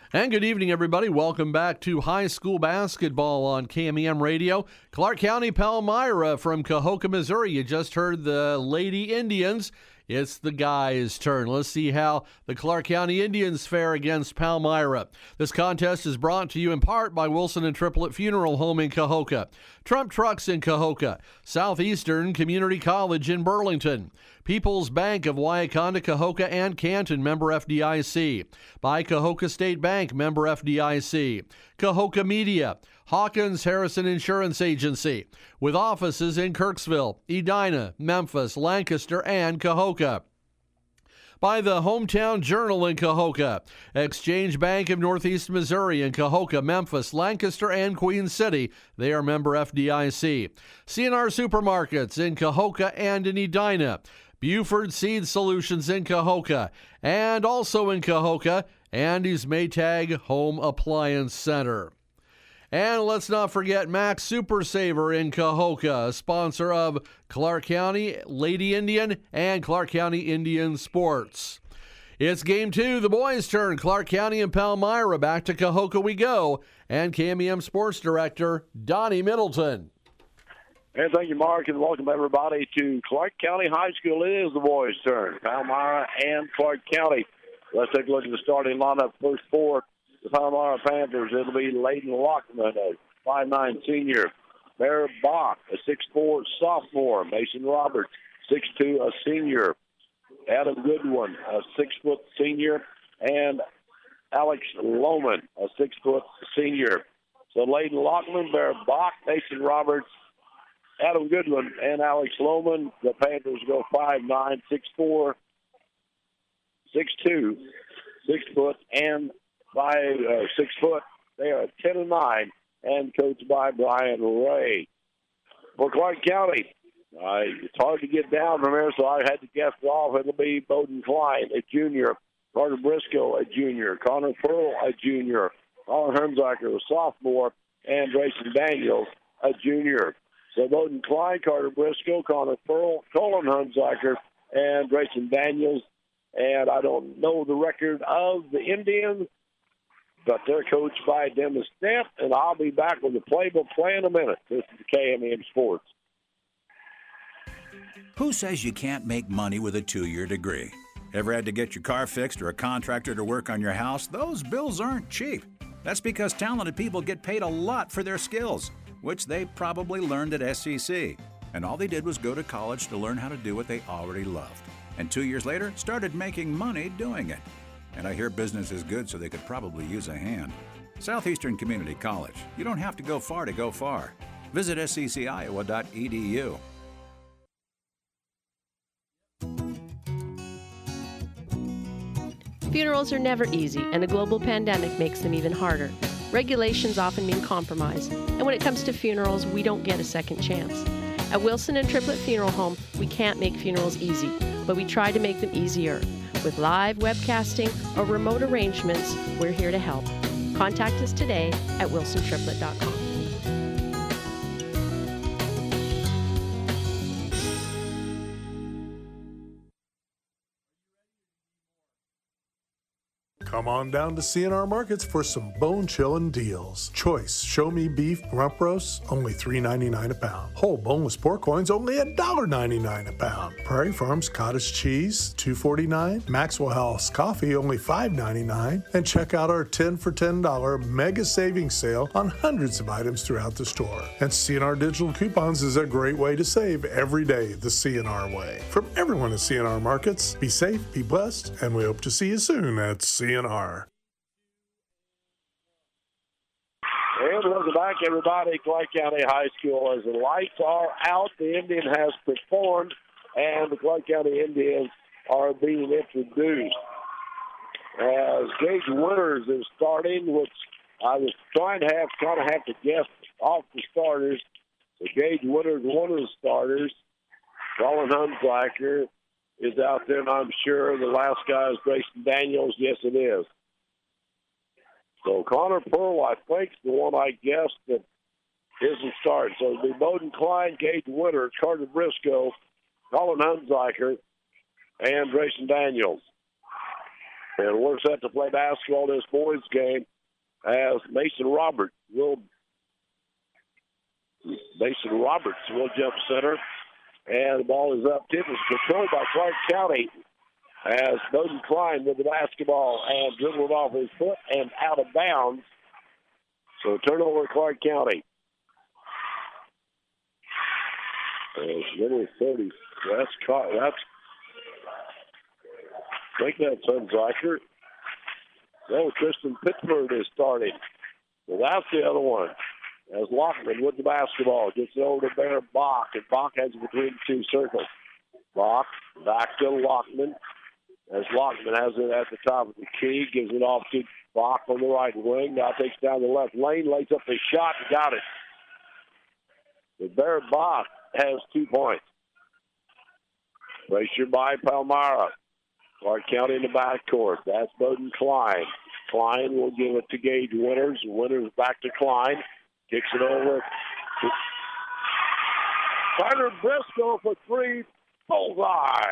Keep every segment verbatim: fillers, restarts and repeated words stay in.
And good evening, everybody. Welcome back to high school basketball on K M E M Radio. Clark County Palmyra from Cahokia, Missouri. You just heard the Lady Indians. It's the guys' turn. Let's see how the Clark County Indians fare against Palmyra. This contest is brought to you in part by Wilson and Triplett Funeral Home in Cahokia, Trump Trucks in Cahokia, Southeastern Community College in Burlington, People's Bank of Wauconda, Cahokia, and Canton, member F D I C, by Cahokia State Bank, member F D I C, Cahokia Media, Hawkins Harrison Insurance Agency, with offices in Kirksville, Edina, Memphis, Lancaster, and Cahokia. By the Hometown Journal in Cahokia, Exchange Bank of Northeast Missouri in Cahokia, Memphis, Lancaster, and Queen City. They are member F D I C. C and R Supermarkets in Cahokia and in Edina. Buford Seed Solutions in Cahokia, and also in Cahokia, Andy's Maytag Home Appliance Center. And let's not forget Max Super Saver in Cahokia, a sponsor of Clark County Lady Indian and Clark County Indian Sports. It's game two, the boys' turn. Clark County and Palmyra. Back to Cahokia we go. And K M E M Sports Director Donnie Middleton. And thank you, Mark, and welcome everybody to Clark County High School. It is the boys' turn. Palmyra and Clark County. Let's take a look at the starting lineup. First four. The Palmyra Panthers, it'll be Layden Lockman, a five nine senior. Bear Bach, a six four sophomore. Mason Roberts, six two, a senior. Adam Goodwin, a six foot senior. And Alex Lohman, a six foot senior. So Layden Lockman, Bear Bach, Mason Roberts, Adam Goodwin, and Alex Lohman. The Panthers go five nine, six four, six two, six foot, and Five, uh, six foot. They are ten and nine, and coached by Brian Ray. For Clark County, uh, it's hard to get down from here, so I had to guess off. It'll be Bowden Klein, a junior. Carter Briscoe, a junior. Connor Pearl, a junior. Colin Hermsacker, a sophomore. And Grayson Daniels, a junior. So Bowden Klein, Carter Briscoe, Connor Pearl, Colin Hermsacker, and Grayson Daniels. And I don't know the record of the Indians, but they're coached by Dennis Stamp, and I'll be back with the play-by-play in a minute. This is K M E M Sports. Who says you can't make money with a two-year degree? Ever had to get your car fixed or a contractor to work on your house? Those bills aren't cheap. That's because talented people get paid a lot for their skills, which they probably learned at S C C. And all they did was go to college to learn how to do what they already loved. And two years later, started making money doing it. And I hear business is good, so they could probably use a hand. Southeastern Community College. You don't have to go far to go far. Visit S C C Iowa dot E D U. Funerals are never easy, and a global pandemic makes them even harder. Regulations often mean compromise, and when it comes to funerals, we don't get a second chance. At Wilson and Triplett Funeral Home, we can't make funerals easy, but we try to make them easier. With live webcasting or remote arrangements, we're here to help. Contact us today at wilson triplet dot com. Come on down to C and R Markets for some bone-chilling deals. Choice Show Me Beef Rump Roast, only three ninety-nine a pound. Whole boneless pork loins, only one dollar ninety-nine a pound. Prairie Farms Cottage Cheese, two forty-nine. Maxwell House Coffee, only five ninety-nine. And check out our ten for ten dollar mega savings sale on hundreds of items throughout the store. And C and R Digital Coupons is a great way to save every day the C and R way. From everyone at C and R Markets, be safe, be blessed, and we hope to see you soon at C and R. And welcome back, everybody. Clark County High School, as the lights are out, the Indian has performed, and the Clark County Indians are being introduced. As Gage Winters is starting, which I was trying to have, kind of have to guess off the starters. So Gage Winters, one of the starters. Colin Hunslacker is out there, and I'm sure the last guy is Grayson Daniels. Yes, it is. So Connor Pearl, I think, is the one I guessed that isn't starting. So it'll be Bowden Klein, Gage Winter, Carter Briscoe, Colin Hunsaker, and Grayson Daniels. And we're set to play basketball this boys' game as Mason Roberts will Mason Roberts will jump center. And the ball is up. Tip is controlled by Clark County as Bowden Klein with the basketball and dribbled off his foot and out of bounds. So turnover Clark County. As little thirty. That's caught. That's. I think that's Sunziker. No, Tristan Pittsburgh is starting. Well, that's the other one. As Lockman with the basketball gets it over to Bear Bach, and Bach has it between the two circles. Bach back to Lockman. As Lockman has it at the top of the key, gives it off to Bach on the right wing. Now takes down the left lane, lays up the shot, and got it. The Bear Bach has two points. Pressure by Palmyra. Clark County in the backcourt. That's Bowden Klein. Klein will give it to Gage Winters. Winters back to Klein. Kicks it over. Carter Briscoe for three. Bullseye.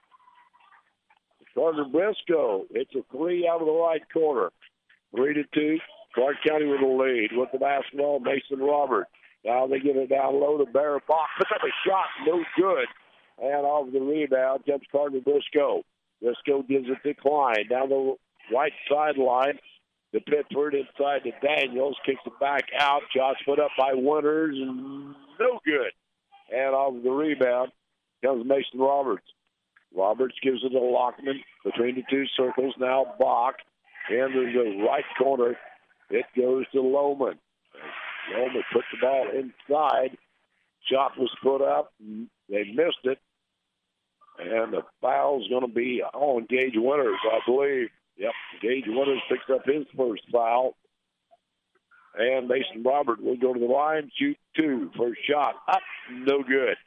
Carter Briscoe hits a three out of the right corner. Three to two. Clark County with the lead. With the basketball, Mason Roberts. Now they get it down low to Bear Bach. Puts up a shot. No good. And off the rebound jumps Carter Briscoe. Briscoe gives it to Klein. Down the right sideline. The Pittsburgh inside to Daniels. Kicks it back out. Shots put up by Winters. No good. And off the rebound comes Mason Roberts. Roberts gives it to Lockman between the two circles. Now Bach. And in the right corner, it goes to Lohman. Lohman puts the ball inside. Shot was put up. They missed it. And the foul's going to be on Gage Winters, I believe. Yep, Gage Winters picks up his first foul. And Mason Robert will go to the line, shoot two. First shot up, no good.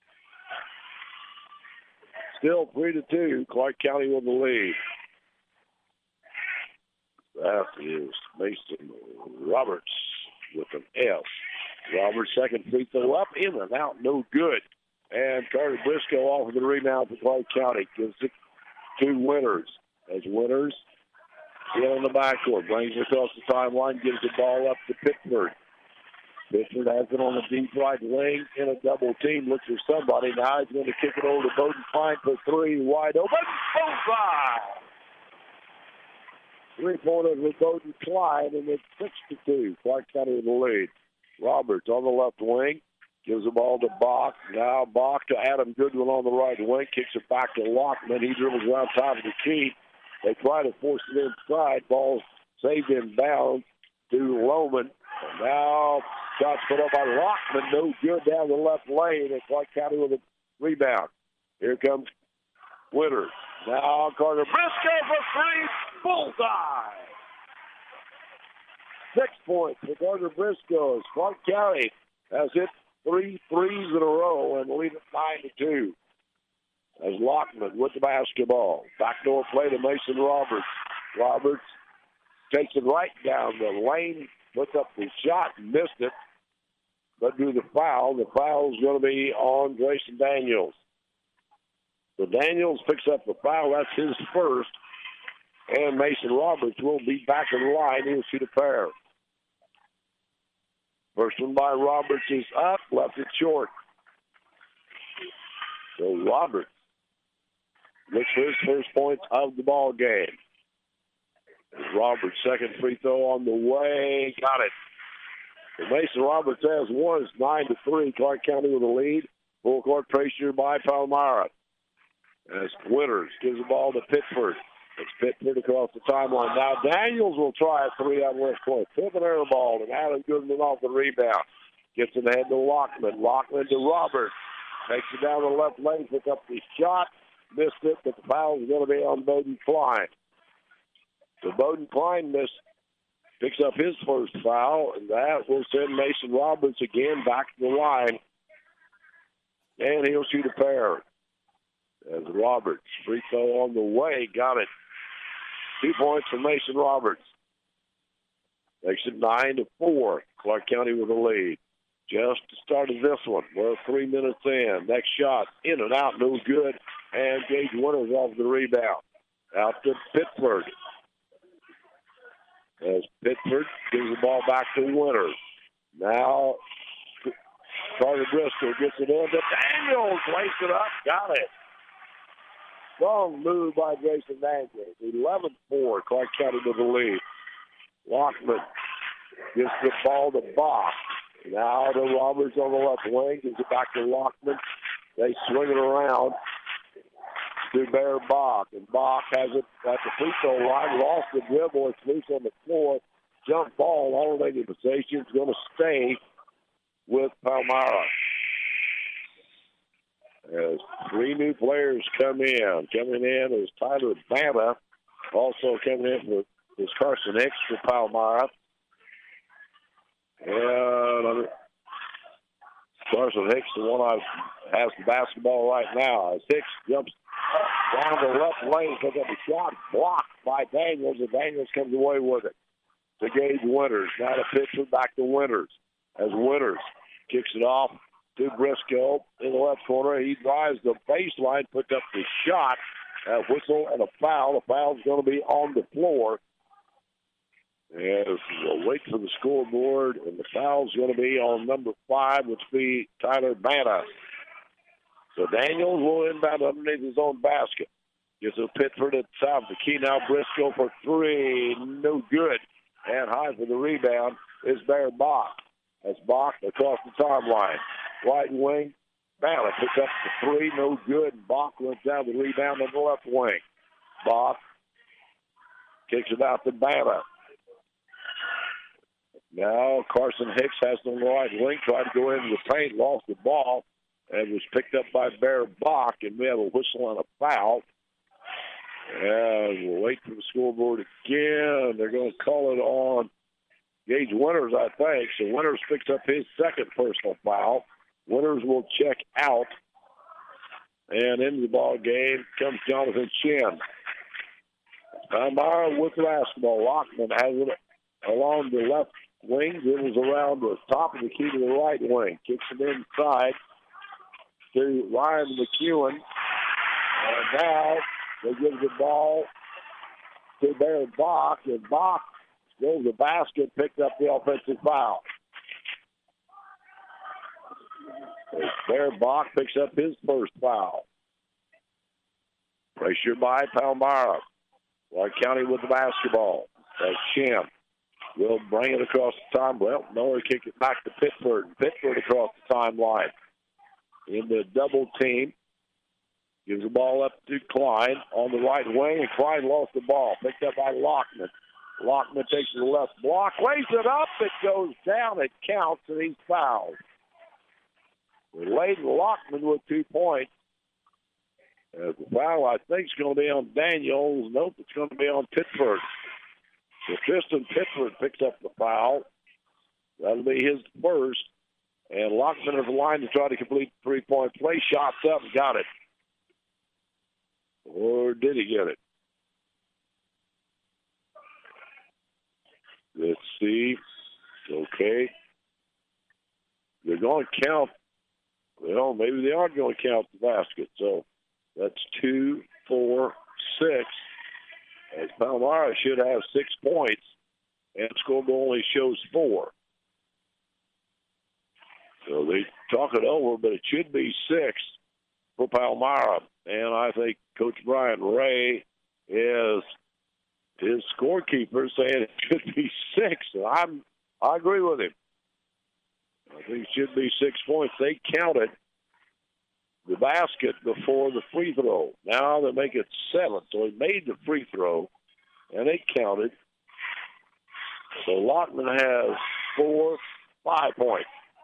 Still three to two. Clark County with the lead. That is Mason Roberts with an F. Roberts' second free throw up, in and out, no good. And Carter Briscoe off of the rebound for Clark County. Gives it to Winters. As Winters in on the backcourt. Brings it across the timeline. Gives the ball up to Pittsburgh. Pittsburgh has it on the deep right wing in a double team. Looks for somebody. Now he's going to kick it over to Bowden Klein for three. Wide open. Bullseye! Three-pointer for Bowden Klein, and it's six to two. Clark County with the lead. Roberts on the left wing. Gives the ball to Bach. Now Bach to Adam Goodwin on the right wing. Kicks it back to Lockman. He dribbles around top of the key. They try to force it inside. Ball saved in bounds to Lohman. And now shots put up by Lockman. No good down the left lane. And Clark County with a rebound. Here comes Winters. Now Carter Briscoe for three. Bullseye. Six points for Carter Briscoe. Clark County has hit three threes in a row and lead it nine to two. As Lockman with the basketball. Backdoor play to Mason Roberts. Roberts takes it right down the lane, puts up the shot, missed it, but drew the foul. The foul is going to be on Grayson Daniels. So Daniels picks up the foul. That's his first. And Mason Roberts will be back in the line. He'll shoot a pair. First one by Roberts is up, left it short. So Roberts looks for his first points of the ball game. Roberts' second free throw on the way, got it. So Mason Roberts has one. It's nine to three. Clark County with the lead. Full court pressure by Palmyra. As Winters gives the ball to Pittsburgh. It's Pittsburgh across the timeline. Now Daniels will try a three on left court. Tip an air ball, and Adam Goodman off the rebound. Gets it ahead to Lockman. Lockman to Roberts. Takes it down the left lane, picks up the shot. Missed it, but the foul is going to be on Bowden Klein. So Bowden Klein missed, picks up his first foul, and that will send Mason Roberts again back to the line. And he'll shoot a pair. As Roberts, free throw on the way, got it. Two points for Mason Roberts. Makes it nine to four. Clark County with the lead. Just started this one. We're three minutes in. Next shot, in and out, no good. And Gage Winters off the rebound. out to Pittsburgh. As Pittsburgh gives the ball back to Winters. Now Carter Driscoll gets it in to Daniels. Lace it up. Got it. Strong move by Jason Daniels. eleven four. Clark County with the lead. Lockman gets the ball to Bach. Now to Roberts on the left wing. Gives it back to Lockman. They swing it around to Bear Bach. And Bach has it at the free throw line. Lost the dribble. It's loose on the floor. Jump ball. Alternating possession. It's going to stay with Palmyra. As three new players come in. Coming in is Tyler Bama. Also coming in for, is Carson Hicks for Palmyra. And Carson Hicks, the one I has the basketball right now. As Hicks jumps down the left lane, picks up a shot, blocked by Daniels, and Daniels comes away with it to Gage Winters. Now the pitch is back to Winters. As Winters kicks it off to Briscoe in the left corner. He drives the baseline, puts up the shot, a whistle and a foul. The foul's going to be on the floor. And we'll wait for the scoreboard, and the foul's going to be on number five, which will be Tyler Bana. So Daniels will inbound underneath his own basket. Gets a Pittsburgh at the top of the key. Now Briscoe for three. No good. And high for the rebound is Bear Bach. That's Bach across the timeline. Right wing. Bana picks up the three. No good. Bach runs down the rebound on the left wing. Bach kicks it out to Bana. Now Carson Hicks has the right wing, tried to go into the paint, lost the ball, and was picked up by Bear Bach, and we have a whistle and a foul. And we'll wait for the scoreboard again. They're going to call it on Gage Winters, I think. So Winters picks up his second personal foul. Winters will check out. And into the ball game comes Jonathan Chin. Palmyra with the basketball. Lockman has it along the left wing, dribbles around the top of the key to the right wing. Kicks it inside to Ryan McEwen. And now they give the ball to Bear Bach, and Bach goes to the basket, picked up the offensive foul. Bear Bach picks up his first foul. Pressure by Palmyra. Clark County with the basketball. That's Shim. Will bring it across the time. Well, Miller kick it back to Pittsburgh. Pittsburgh across the timeline. In the double team. Gives the ball up to Klein on the right wing, and Klein lost the ball. Picked up by Lockman. Lockman takes the left block, lays it up. It goes down. It counts, and he's fouled. Layden Lockman with two points. As the foul, I think, is going to be on Daniels. Nope, it's going to be on Pittsburgh. So Tristan Pittsburgh picks up the foul. That'll be his first. And Lockman is the line to try to complete the three-point play. Shots up and got it. Or did he get it? Let's see. Okay. They're going to count. Well, maybe they aren't going to count the basket. So that's two, four, six. As Palmyra should have six points, and scoreboard only shows four. So they talk it over, but it should be six for Palmyra. And I think Coach Brian Ray is his scorekeeper saying it should be six. And I'm, I agree with him. I think it should be six points. They counted the basket before the free throw. Now they make it seven. So he made the free throw, and they counted. So Lockman has four, five points.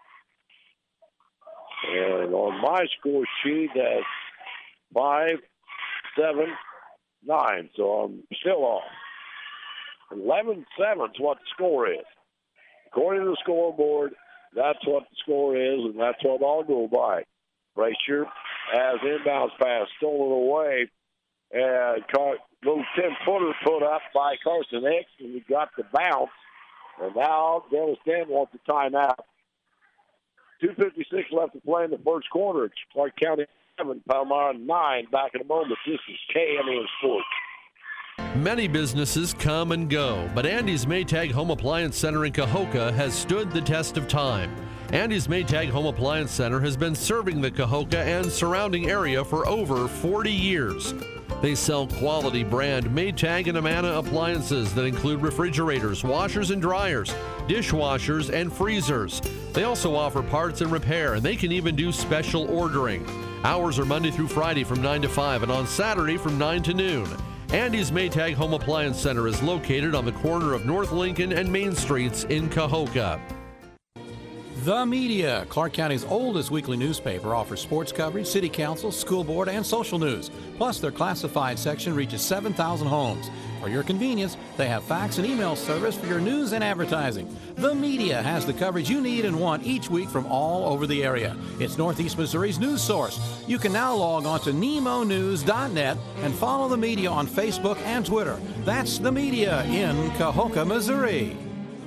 And on my score sheet, that's five, seven, nine. So I'm still off. eleven seven is what the score is. According to the scoreboard, that's what the score is, and that's what I'll go by. Brasher has inbounds pass stolen away, and car- little ten-footer put up by Carson Hicks, and he got the bounce. And now Dennis Dan wants a timeout. two fifty-six left to play in the first quarter. It's Clark County seven, Palmyra nine. Back in a moment. This is K M E N Sports. Many businesses come and go, but Andy's Maytag Home Appliance Center in Cahokia has stood the test of time. Andy's Maytag Home Appliance Center has been serving the Cahokia and surrounding area for over forty years. They sell quality brand Maytag and Amana appliances that include refrigerators, washers and dryers, dishwashers, and freezers. They also offer parts and repair, and they can even do special ordering. Hours are Monday through Friday from nine to five and on Saturday from nine to noon. Andy's Maytag Home Appliance Center is located on the corner of North Lincoln and Main Streets in Cahokia. The Media, Clark County's oldest weekly newspaper, offers sports coverage, city council, school board, and social news. Plus, their classified section reaches seven thousand homes. For your convenience, they have fax and email service for your news and advertising. The Media has the coverage you need and want each week from all over the area. It's Northeast Missouri's news source. You can now log on to nemo news dot net and follow The Media on Facebook and Twitter. That's The Media in Cahokia, Missouri.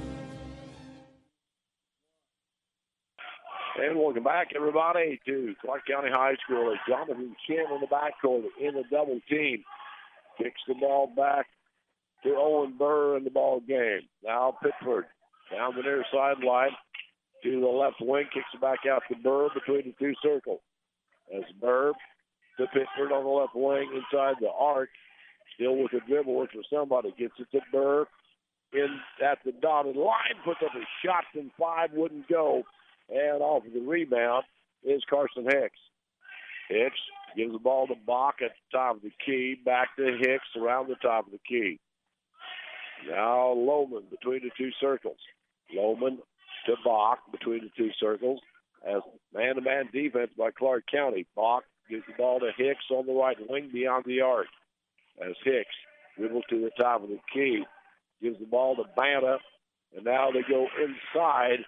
And welcome back, everybody, to Clark County High School. As Jonathan Chin in the backcourt in the double team kicks the ball back to Owen Burr in the ball game. Now Pittsford down the near sideline to the left wing, kicks it back out to Burr between the two circles. As Burr to Pittsford on the left wing inside the arc, still with the dribble, works for somebody, gets it to Burr in at the dotted line, puts up a shot from five, wouldn't go. And off of the rebound is Carson Hicks. Hicks gives the ball to Bach at the top of the key. Back to Hicks around the top of the key. Now Lohman between the two circles. Lohman to Bach between the two circles. As man-to-man defense by Clark County. Bach gives the ball to Hicks on the right wing beyond the arc. As Hicks dribbles to the top of the key. Gives the ball to Banta. And now they go inside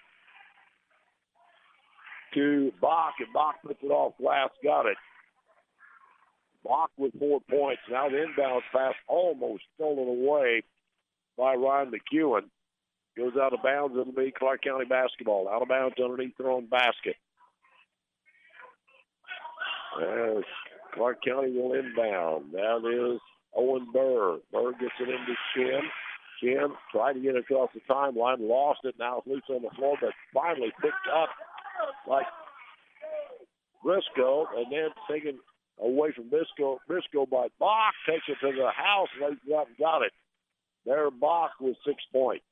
to Bach, and Bach puts it off glass, got it. Bach with four points. Now the inbound pass almost stolen away by Ryan McEwen. Goes out of bounds. It'll be Clark County basketball. Out of bounds underneath their own basket. As Clark County will inbound. That is Owen Burr. Burr gets it into Chin. Chin tried to get it across the timeline, lost it. Now it's loose on the floor, but finally picked up like Briscoe, and then taken away from Briscoe, Briscoe by Bach, takes it to the house, lays it up and got it. There, Bach with six points.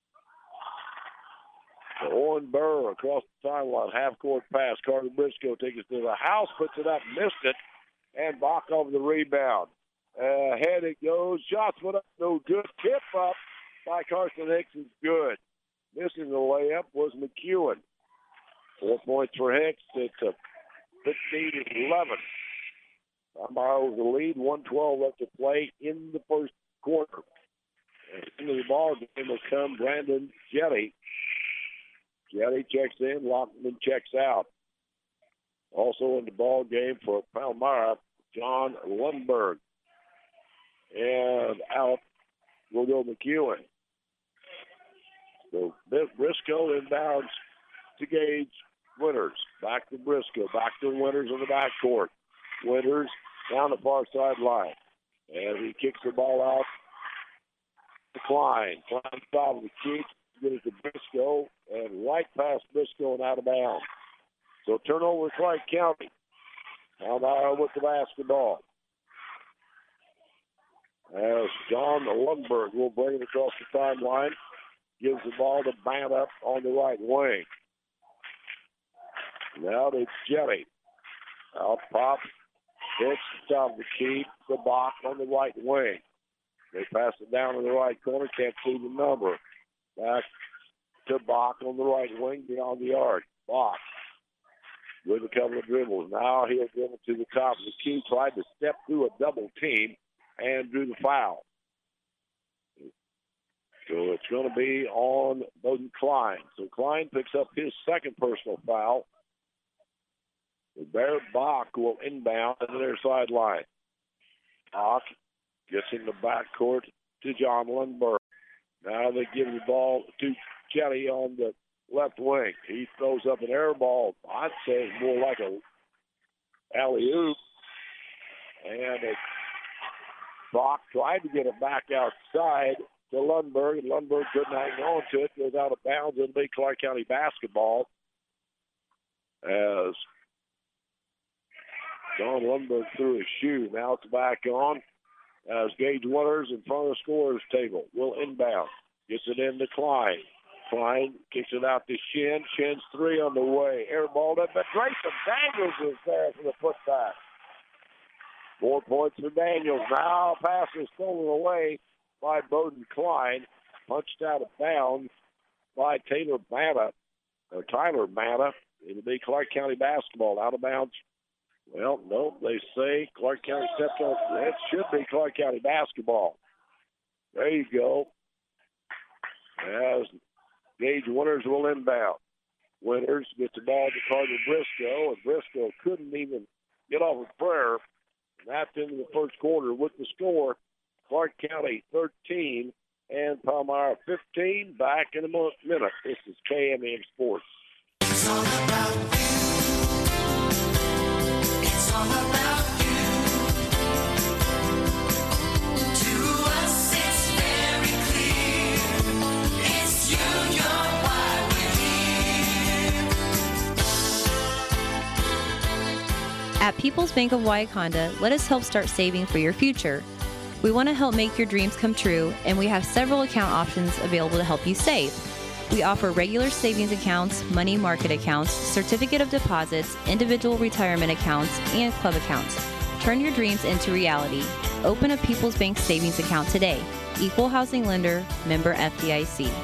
So Owen Burr across the timeline, half-court pass. Carter Briscoe takes it to the house, puts it up, missed it, and Bach over the rebound. Ahead it goes, shots went up, no good. Tip up by Carson Hicks is good. Missing the layup was McEwen. Four points for Hicks. It's a fifteen to eleven. Palmyra with the lead. one twelve left to play in the first quarter. And into the ball game will come Brandon Jetty. Jetty checks in. Lockman checks out. Also in the ball game for Palmyra, John Lundberg. And out will go McEwen. So Briscoe inbounds to Gage Winters. Back to Briscoe. Back to Winters in the backcourt. Winters down the far sideline. And he kicks the ball out to Klein. Klein top of the key. Get it to Briscoe. And right past Briscoe and out of bounds. So turnover Clark County. Palmyra with the basketball. As John Lundberg will bring it across the timeline. Gives the ball to Banta on the right wing. Now to Jelly. Out pop. Hits the top of the key. The Bach on the right wing. They pass it down in the right corner. Can't see the number. Back to Bach on the right wing beyond the arc. Bach with a couple of dribbles. Now he'll dribble to the top of the key. Tried to step through a double team and drew the foul. So it's going to be on Bowden Klein. So Klein picks up his second personal foul. Barrett Bach will inbound to their sideline. Bach gets in the backcourt to John Lundberg. Now they give the ball to Kelly on the left wing. He throws up an air ball. I'd say it's more like a alley-oop. And a Bach tried to get it back outside to Lundberg, and Lundberg couldn't hang on to it. Goes out of bounds. It'll be Clark County basketball as John Lundberg threw his shoe. Now it's back on as Gage Winters in front of the scorer's table. Will inbound. Gets it in to Klein. Klein kicks it out to Shin. Shin's three on the way. Air ball up, but Grayson Daniels is there for the putback. Four points for Daniels. Now pass is stolen away by Bowden Klein. Punched out of bounds by Taylor Matta, or Tyler Matta. It'll be Clark County basketball out of bounds. Well, no, they say Clark County stepped on. It should be Clark County basketball. There you go. As Gage Winters will inbound. Winters gets the ball to Carter Briscoe, and Briscoe couldn't even get off a prayer. And that's into the first quarter with the score. Clark County thirteen and Palmyra fifteen. Back in a minute. This is K M M Sports. It's all about you. It's all about you. To us it's very clear. It's you, you're why we're here. At People's Bank of Wauconda, let us help start saving for your future. We want to help make your dreams come true, and we have several account options available to help you save. We offer regular savings accounts, money market accounts, certificate of deposits, individual retirement accounts, and club accounts. Turn your dreams into reality. Open a People's Bank savings account today. Equal housing lender, member F D I C.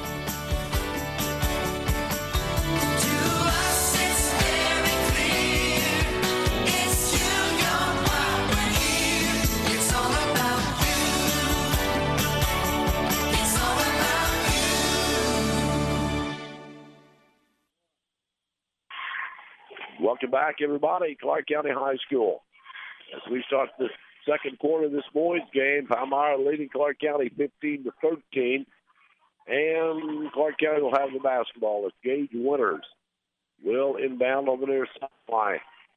Welcome back, everybody. Clark County High School. As we start the second quarter of this boys' game, Palmyra leading Clark County fifteen to thirteen. And Clark County will have the basketball as Gage Winters will inbound over their sideline.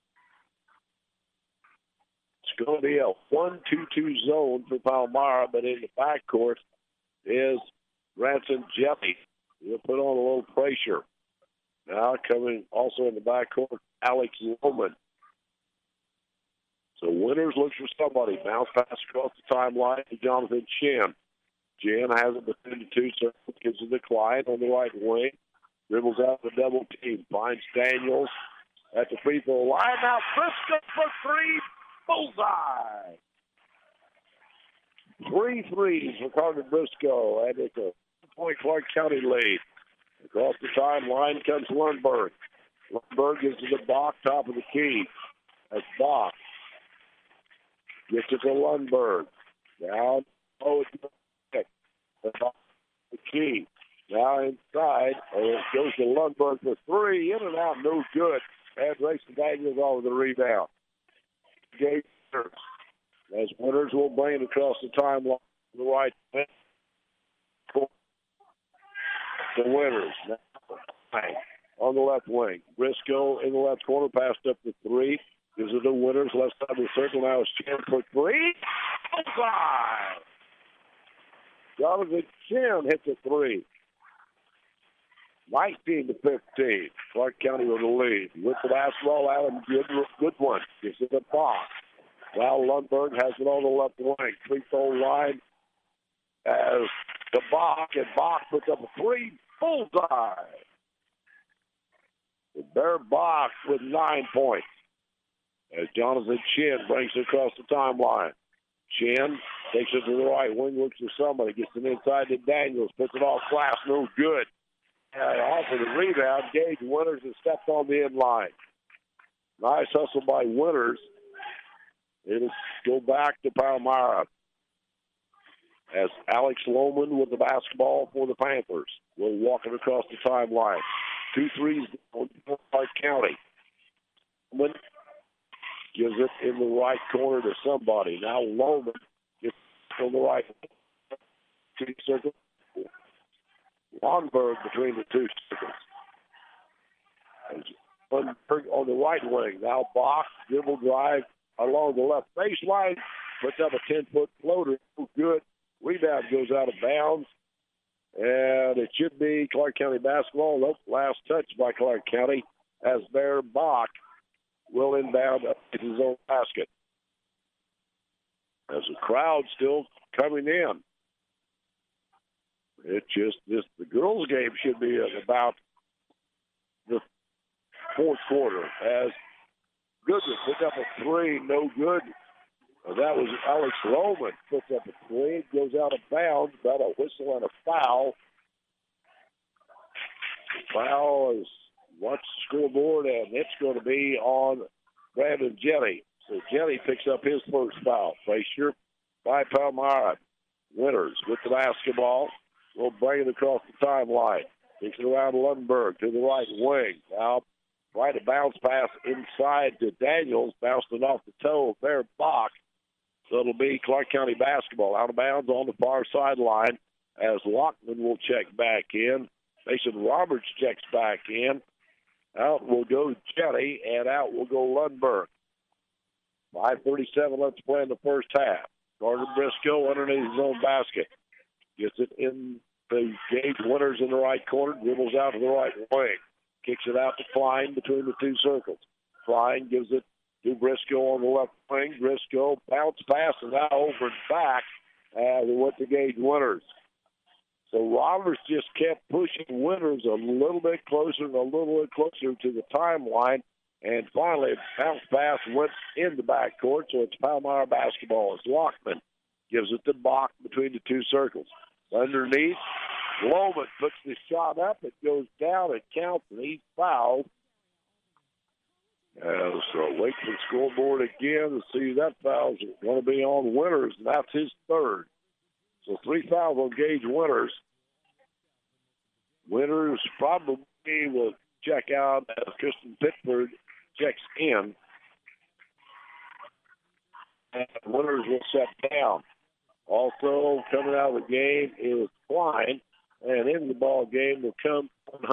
It's going to be a one two two zone for Palmyra, but in the backcourt is Ransom Jeffy. He'll put on a little pressure. Now coming also in the backcourt, Alex Loman. So Winters looks for somebody. Bounce pass across the timeline to Jonathan Chin. Chin has it between the two circles, gives it to Klein on the right wing. Dribbles out the double team. Finds Daniels at the free throw line. Now Briscoe for three. Bullseye. Three threes for Carter Briscoe. And it's a two-point Clark County lead. Across the timeline comes Lundberg. Lundberg is to the Bach, top of the key. That's Bach. Gets it to Lundberg. Now, oh, it's the key. Now inside. Oh, it goes to Lundberg for three. In and out, no good. And Grayson Daniels over the rebound. Gage Winters. As Winters will bring it across the timeline to the right. The Winters. Now, on the left wing. Briscoe in the left corner, passed up the three. Gives it to Winters, left side of the circle. Now it's Chin for three. Bullseye! Jonathan Chin hits a three. nineteen to fifteen. Clark County with the lead. With the basketball, Adam Goodwin gives it to Bach. Now Lundberg has it on the left wing. Free throw line as the Bach, and Bach puts up a three. Bullseye! Bear Bach with nine points. As Jonathan Chin brings it across the timeline. Chin takes it to the right wing, looks for somebody, gets it inside to Daniels, puts it off glass, no good. And off of the rebound, Gage Winters has stepped on the end line. Nice hustle by Winters. It'll go back to Palmyra. As Alex Lohman with the basketball for the Panthers. We're walking across the timeline. Two threes on Clark County. Lohman gives it in the right corner to somebody. Now Lohman gets on the right circle. Lundberg between the two circles. Lundberg on the right wing. Now Bach, dribble drive along the left baseline. puts up a ten-foot floater. Good. Rebound goes out of bounds. And it should be Clark County basketball. Nope, last touch by Clark County as Bear Bach will inbound up to his own basket. As the crowd still coming in. It just, this the girls' game should be at about the fourth quarter. As Goodman puts up a three, no good. And that was Alex Roman puts up a three, goes out of bounds, about a whistle and a foul. The foul is watch the scoreboard, and it's going to be on Brandon Jenny. So Jenny picks up his first foul. Frazier by Palmyra. Winters with the basketball. Will bring it across the timeline. Takes it around Lundberg to the right wing. Now, right a bounce pass inside to Daniels, bouncing off the toe of Bear Bach. So it'll be Clark County basketball out of bounds on the far sideline as Lockman will check back in. Mason Roberts checks back in. Out will go Jenny, and out will go Lundberg. five thirty-seven left to play in the first half. Carter Briscoe underneath his own basket. Gets it in the Gage Winters in the right corner, dribbles out to the right wing. Kicks it out to Klein between the two circles. Klein gives it to Briscoe on the left wing. Briscoe bounce pass and now over and back as he went to Gage Winters. So Roberts just kept pushing Winters a little bit closer and a little bit closer to the timeline. And finally, a bounce pass went in the backcourt, so it's Palmyra basketball. It's Lockman. Gives it to Bach between the two circles. Underneath, Loman puts the shot up. It goes down. It counts, and he's fouled. Uh, so wait for the scoreboard again to see that foul's going to be on Winters, and that's his third. So three fouls on Gage Winters. Winters probably will check out as Kristen Pittsburgh checks in. And Winters will set down. Also coming out of the game is Klein, and in the ball game will come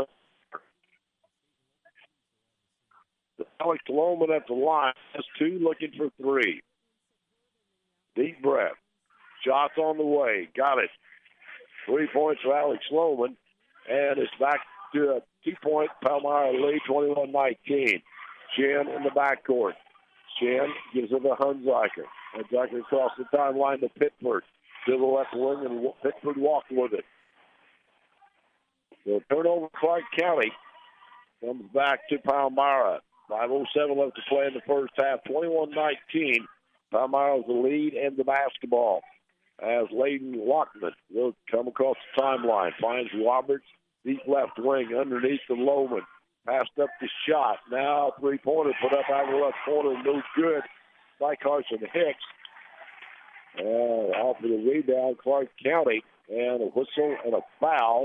Alex Loman at the line. Has two looking for three. Deep breath. Shots on the way. Got it. Three points for Alex Loman, and it's back to a two-point Palmyra lead, twenty-one nineteen. Shin in the backcourt. Shin gives it to Hunziker. Hunziker across the timeline to Pittsburgh. To the left wing, and Pittsburgh walked with it. So turnover Clark County comes back to Palmyra. five oh seven left to play in the first half. twenty-one nineteen. Palmyra's the lead and the basketball. As Layden Lockman will come across the timeline. Finds Roberts, deep left wing underneath the Loman. Passed up the shot. Now three-pointer put up out of the left corner. No good by Carson Hicks. Uh, off of the rebound, Clark County. And a whistle and a foul.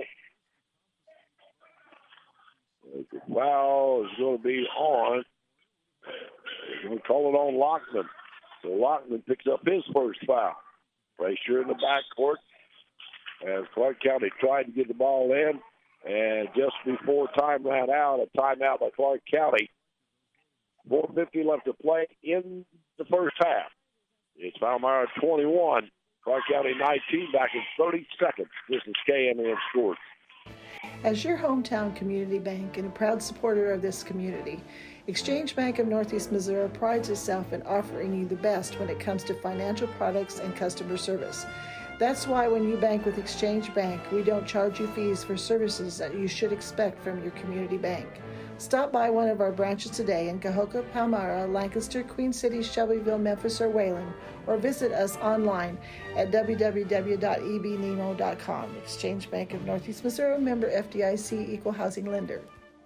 The foul is going to be on. They're going to call it on Lockman. So Lockman picks up his first foul. Frazier in the backcourt. As Clark County tried to get the ball in. And just before time ran out, a timeout by Clark County. four fifty left to play in the first half. It's Palmyra twenty-one, Clark County nineteen, back in thirty seconds. This is K M N Sports. As your hometown community bank and a proud supporter of this community, Exchange Bank of Northeast Missouri prides itself in offering you the best when it comes to financial products and customer service. That's why when you bank with Exchange Bank, we don't charge you fees for services that you should expect from your community bank. Stop by one of our branches today in Cahokia, Palmyra, Lancaster, Queen City, Shelbyville, Memphis, or Wayland, or visit us online at w w w dot e b nemo dot com. Exchange Bank of Northeast Missouri, member F D I C, equal housing lender.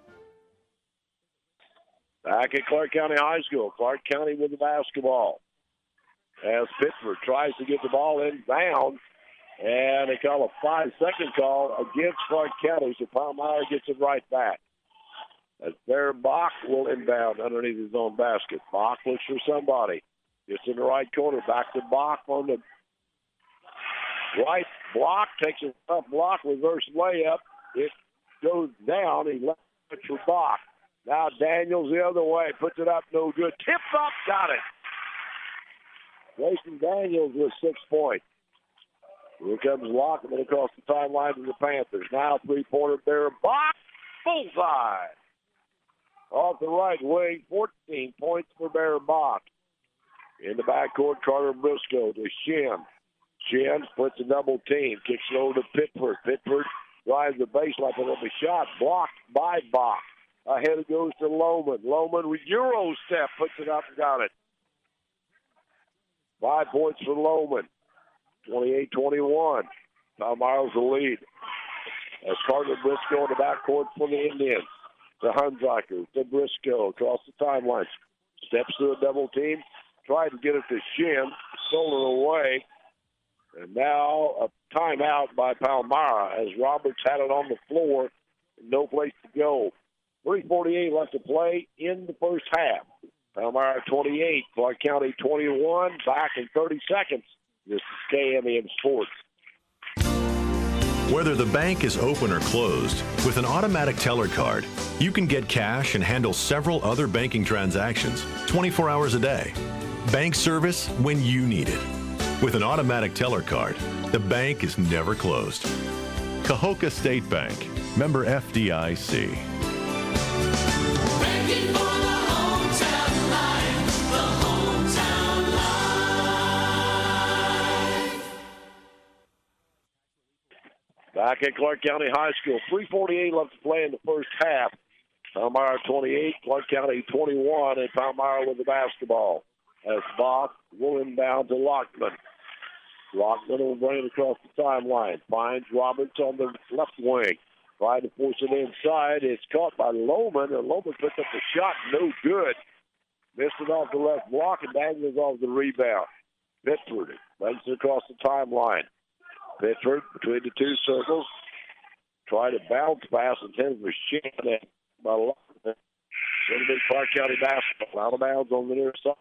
Back at Clark County High School, Clark County with the basketball. As Pittsburgh tries to get the ball in bounds, and they call a five-second call against Clark County, so Palmyra gets it right back. As Bear Bach will inbound underneath his own basket. Bach looks for somebody. Gets in the right corner. Back to Bach on the right block. Takes a tough block. Reverse layup. It goes down. He left it for Bach. Now Daniels the other way. Puts it up. No good. Tipped up. Got it. Grayson Daniels with six points. Here comes Lockman across the timeline to the Panthers. Now three-pointer there. Box. Bullseye. Off the right wing, fourteen points for Bear Bach. In the backcourt, Carter Briscoe to Shin. Shin splits a double team. Kicks it over to Pittsburgh. Pittsburgh drives the baseline for the shot. Blocked by Bach. Ahead it goes to Lohman. Lohman with Euro step. Puts it up and got it. Five points for Lohman. twenty-eight twenty-one. Palmyra's the lead. As Carter Briscoe in the backcourt for the Indians. To Hunziker. To Briscoe. Across the timeline. Steps to a double team. Tried to get it to Shin. Stole it away. And now a timeout by Palmyra as Roberts had it on the floor. No place to go. three forty-eight left to play in the first half. Palmyra twenty-eight, Clark County twenty-one. Back in thirty seconds. This is K M E M Sports. Whether the bank is open or closed, with an automatic teller card, you can get cash and handle several other banking transactions twenty-four hours a day. Bank service when you need it. With an automatic teller card, the bank is never closed. Cahokia State Bank, member F D I C. Banking for the hometown life, the hometown life. Back at Clark County High School, three forty-eight left to play in the first half. Palmyra twenty-eight, Clark County twenty-one, and Palmyra with the basketball. As Bach will inbound to Lockman. Lockman will bring it across the timeline. Finds Roberts on the left wing. Trying to force it inside. It's caught by Lohman, and Lohman picks up the shot. No good. Missed it off the left block, and Daniels off the rebound. Pittsburgh brings it across the timeline. Pittsburgh between the two circles. Try to bounce pass intended for Shannon by Lockman. Going to be Clark County basketball. Out of bounds on the near side.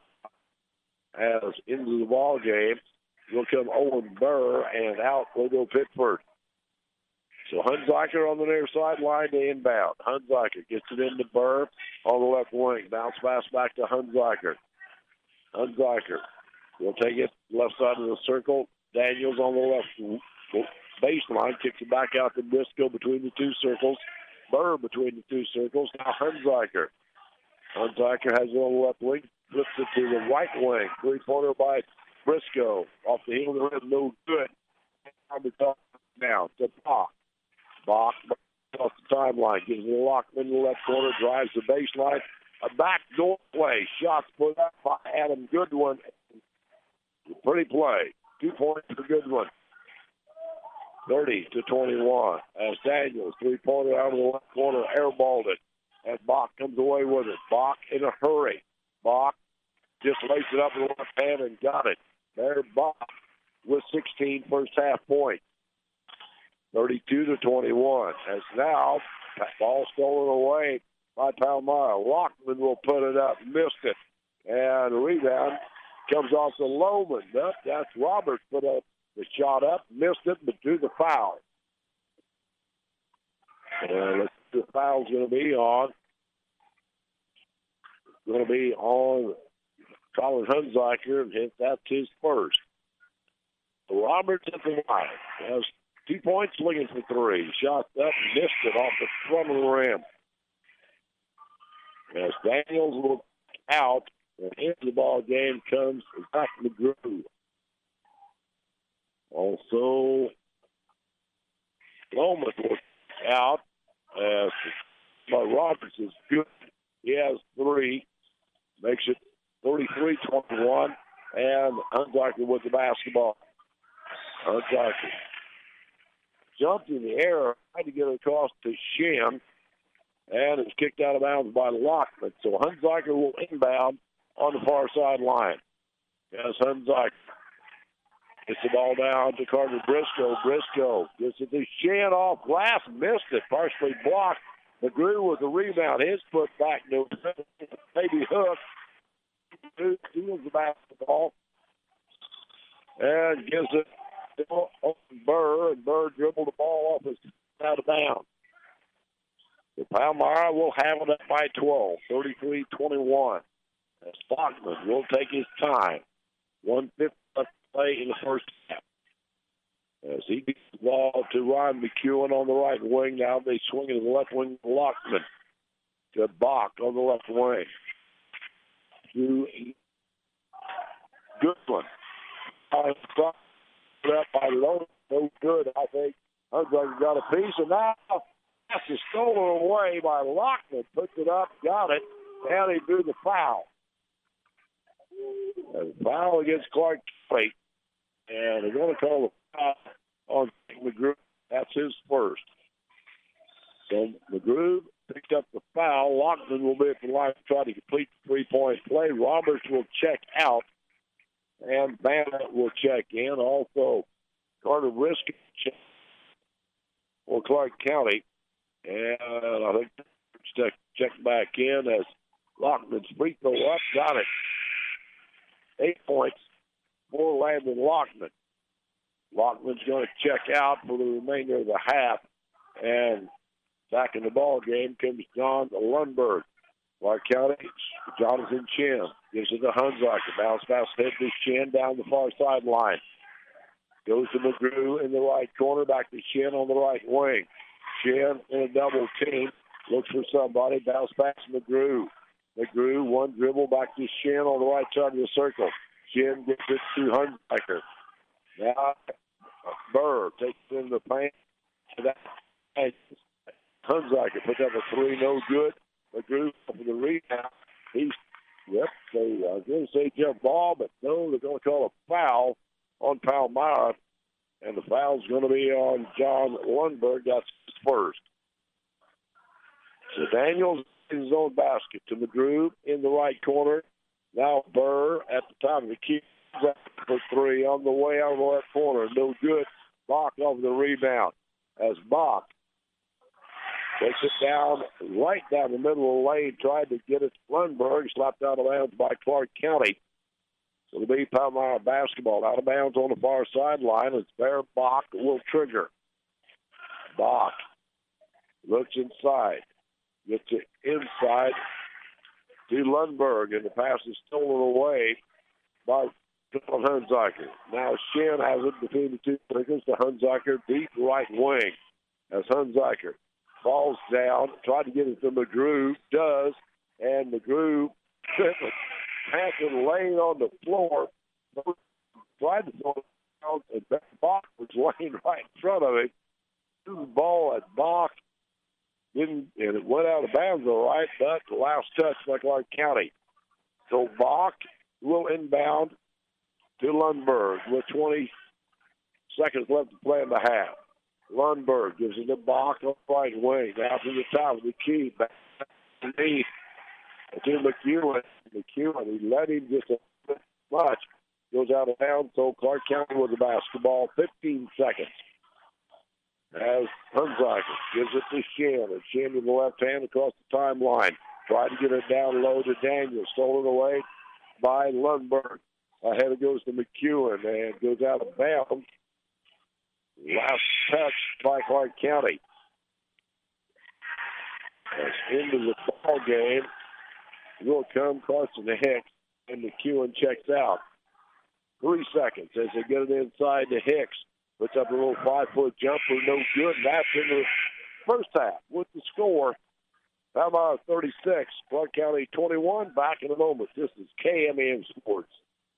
As into the ball game will come Owen Burr, and out will go Pittsburgh. So Hunziker on the near sideline to inbound. Hunziker gets it into Burr on the left wing. Bounce pass back to Hunziker. Hunziker will take it left side of the circle. Daniels on the left baseline. Kicks it back out to Briscoe between the two circles. Burr between the two circles. Now Hunziker. Hunziker has it on the left wing. Flips it to the right wing. Three-pointer by Briscoe. Off the heel of the rim, no good. Now to Bach. Bach off the timeline. Gives it a Lockman in the left corner. Drives the baseline. A backdoor play. Shots put up by Adam Goodwin. Pretty play. Two points for Goodwin. thirty to twenty-one. As Daniels, three-pointer out of the left corner, airballed it. As Bach comes away with it. Bach in a hurry. Bach just laced it up in the left hand and got it. There, Bach with sixteen first half points. thirty-two to twenty-one. As now, that ball stolen away by Palmyra. Lockman will put it up. Missed it. And the rebound comes off the Lohman. Nope, that's Roberts put up the shot up. Missed it, but drew the foul. And let's see, the foul's going to be on. Going to be on Colin Hunziker, and hit that's his first. Roberts at the line. Has two points, looking for three. Shot up, missed it off the front of the rim. As Daniels will out, and into the ball game comes Zach McGrew. Also, Lomas will out as but Roberts is good. He has three. Makes it thirty-three twenty-one. And Hunziker with the basketball. Hunziker jumped in the air, tried to get it across to Shin, and it's kicked out of bounds by Lockman. So Hunziker will inbound on the far sideline. Yes, Hunziker gets the ball down to Carter Briscoe. Briscoe gets it to Shin off glass, missed it, partially blocked. McGrew with the rebound. His foot back, no, maybe hook. Steals the basketball and gives it to Burr, and Burr dribbled the ball off his out of bounds. The Palmyra will have it up by twelve, thirty-three twenty-one. Stockman will take his time. one fifty play in the first half. As he gets the ball to Ryan McEwen on the right wing. Now they swing it to the left wing. Lockman to Bach on the left wing. To Goodwin. Uh, up by Lowe. No good, I think. Hunziker got a piece, and now pass is stolen away by Lockman. Puts it up, got it, and he drew the foul. And the foul against Clark County. And they're going to call the foul on McGrew. That's his first. So McGrew picked up the foul. Lockman will be at the line to try to complete the three-point play. Roberts will check out, and Bannon will check in. Also, Carter Risk check for Clark County. And I think check, check back in as Lockman's free throw up. Got it. Eight points for Landon Lockman. Lockman's going to check out for the remainder of the half. And back in the ball game comes John Lundberg. Clark County, Jonathan Chin gives it to Hunziker. Bounce pass head to Chin down the far sideline. Goes to McGrew in the right corner. Back to Chin on the right wing. Chin in a double team. Looks for somebody. Bounce pass McGrew. McGrew, one dribble back to Chin on the right side of the circle. Chin gets it to Hunziker. Now, Burr takes it in the paint. Hunziker puts up a three, no good. McGrew for the rebound. He's, yep, they, I was going to say jump ball, but no, they're going to call a foul on Palmyra. And the foul's going to be on John Lundberg. That's his first. So Daniels in his own basket to McGrew in the right corner. Now Burr at the top of the key for three on the way out of the left corner. No good. Bach off the rebound as Bach takes it down right down the middle of the lane. Tried to get it to Lundberg. Slapped out of bounds by Clark County. So it'll be Palmyra basketball. Out of bounds on the far sideline. It's Bear Bach will trigger. Bach looks inside. Gets it inside to Lundberg, and the pass is stolen away by John Hunziker. Now Shin has it between the two fingers to Hunziker, deep right wing. As Hunziker falls down, tried to get it to McGrew, does, and McGrew has it laying on the floor. Tried to throw it down, and Bach was laying right in front of him. Threw the ball at Bach. Didn't, and it went out of bounds all right, but the last touch by Clark County. So Bach will inbound to Lundberg with twenty seconds left to play in the half. Lundberg gives it to Bach on the right wing. Now to the top of the key. Back underneath to McEwen. McEwen, he let him just a bit much. Goes out of bounds, so Clark County with the basketball. fifteen seconds. As Hunziker gives it to Shin, and Shin with the left hand across the timeline. Tried to get it down low to Daniels. Stolen away by Lundberg. Ahead it goes to McEwen and goes out of bounds. Last touch by Clark County. As into the ball game will come Carson Hicks, and McEwen checks out. Three seconds as they get it inside to Hicks. Puts up a little five-foot jumper, no good. That's in the first half with the score. Palmyra thirty-six, Clark County twenty-one. Back in a moment. This is K M E M Sports.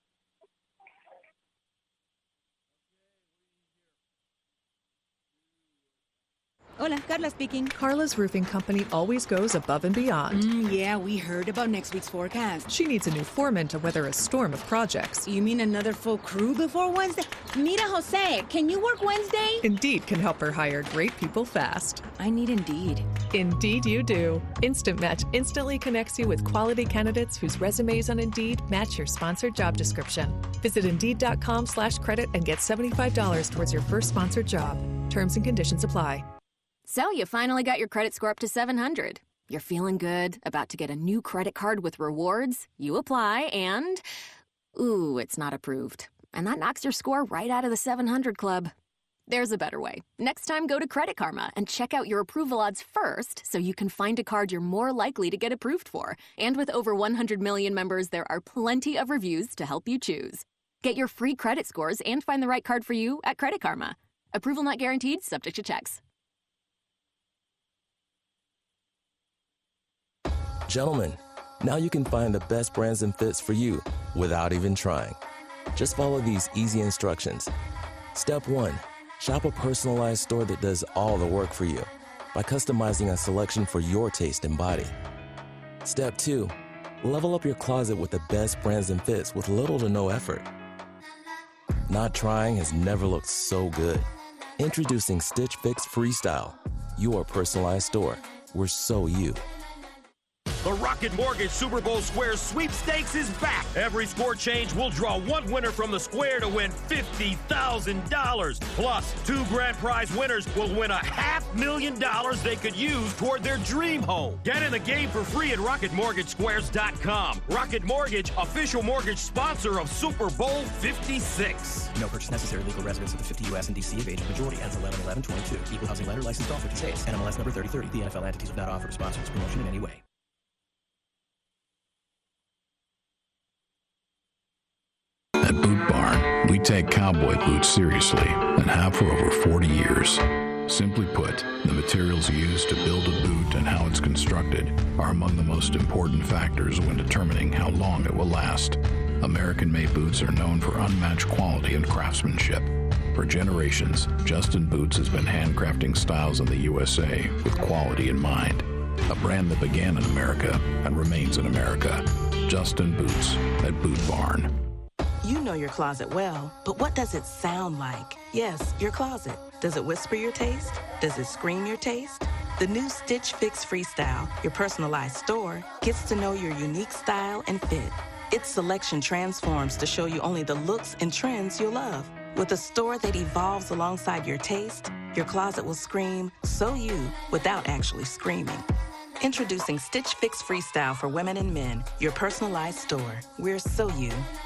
Hola, Carla speaking. Carla's roofing company always goes above and beyond. Mm, yeah, we heard about next week's forecast. She needs a new foreman to weather a storm of projects. You mean another full crew before Wednesday? Mira, Jose, can you work Wednesday? Indeed can help her hire great people fast. I need Indeed. Indeed you do. Instant Match instantly connects you with quality candidates whose resumes on Indeed match your sponsored job description. Visit Indeed.com slash credit and get seventy-five dollars towards your first sponsored job. Terms and conditions apply. So you finally got your credit score up to seven hundred. You're feeling good, about to get a new credit card with rewards. You apply and, ooh, it's not approved. And that knocks your score right out of the seven hundred club. There's a better way. Next time, go to Credit Karma and check out your approval odds first so you can find a card you're more likely to get approved for. And with over one hundred million members, there are plenty of reviews to help you choose. Get your free credit scores and find the right card for you at Credit Karma. Approval not guaranteed, subject to checks. Gentlemen, now you can find the best brands and fits for you without even trying. Just follow these easy instructions. Step one, shop a personalized store that does all the work for you by customizing a selection for your taste and body. Step two, level up your closet with the best brands and fits with little to no effort. Not trying has never looked so good. Introducing Stitch Fix Freestyle, your personalized store. We're so you. The Rocket Mortgage Super Bowl Square Sweepstakes is back. Every score change will draw one winner from the square to win fifty thousand dollars. Plus, two grand prize winners will win a half million dollars they could use toward their dream home. Get in the game for free at rocket mortgage squares dot com. Rocket Mortgage, official mortgage sponsor of Super Bowl fifty-six. No purchase necessary. Legal residence of the fifty U S and D C of age of majority. Ends eleven eleven twenty-two. Equal housing letter. Licensed all fifty states. N M L S number thirty thirty. The N F L entities would not offer to sponsor this promotion in any way. At Boot Barn, we take cowboy boots seriously and have for over forty years. Simply put, the materials used to build a boot and how it's constructed are among the most important factors when determining how long it will last. American-made boots are known for unmatched quality and craftsmanship. For generations, Justin Boots has been handcrafting styles in the U S A with quality in mind. A brand that began in America and remains in America. Justin Boots at Boot Barn. You know your closet well, but what does it sound like? Yes, your closet. Does it whisper your taste? Does it scream your taste? The new Stitch Fix Freestyle, your personalized store, gets to know your unique style and fit. Its selection transforms to show you only the looks and trends you'll love. With a store that evolves alongside your taste, your closet will scream, so you, without actually screaming. Introducing Stitch Fix Freestyle for women and men, your personalized store. We're so you.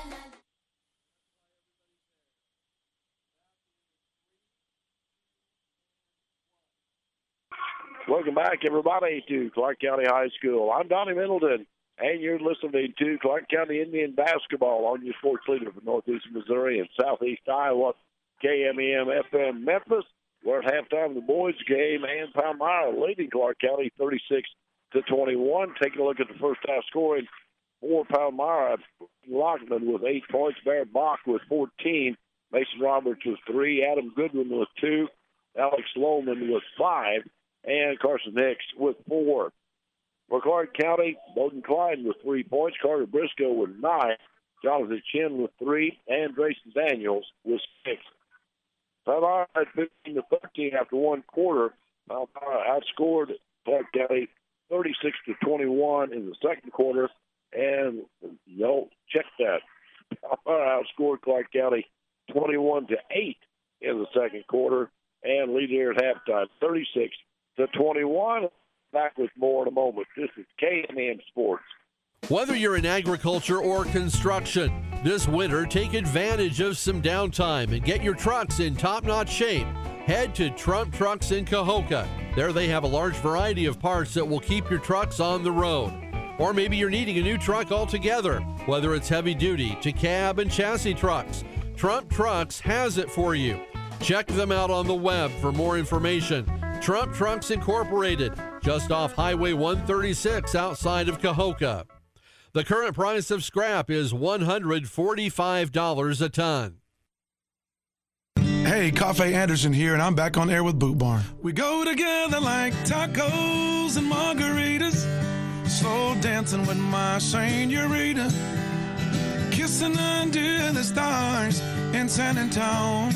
Welcome back, everybody, to Clark County High School. I'm Donnie Middleton, and you're listening to Clark County Indian Basketball on your sports leader for Northeast Missouri and Southeast Iowa, K M E M F M Memphis. We're at halftime of the boys' game, and Palmyra leading Clark County thirty-six to twenty-one. Taking a look at the first half scoring for Palmyra, Lockman with eight points, Barrett Bach with fourteen, Mason Roberts with three, Adam Goodwin with two, Alex Lohman with five, and Carson Hicks with four. For Clark County, Bowden Klein with three points, Carter Briscoe with nine, Jonathan Chin with three, and Grayson Daniels with six. Palmyra had fifteen to thirteen after one quarter. Palmyra outscored Clark County thirty-six to twenty-one in the second quarter, and you know, check that. Palmyra outscored Clark County twenty-one to eight in the second quarter, and lead here at halftime, thirty-six to twenty-one. Back with more in a moment. This is K M M Sports. Whether you're in agriculture or construction, this winter take advantage of some downtime and get your trucks in top-notch shape. Head to Trump Trucks in Cahokia. There they have a large variety of parts that will keep your trucks on the road. Or maybe you're needing a new truck altogether, whether it's heavy-duty to cab and chassis trucks. Trump Trucks has it for you. Check them out on the web for more information. Trump Trucks Incorporated, just off Highway one thirty-six outside of Cahokia. The current price of scrap is one hundred forty-five dollars a ton. Hey, Cafe Anderson here, and I'm back on air with Boot Barn. We go together like tacos and margaritas, slow dancing with my senorita, kissing under the stars in San Antonio.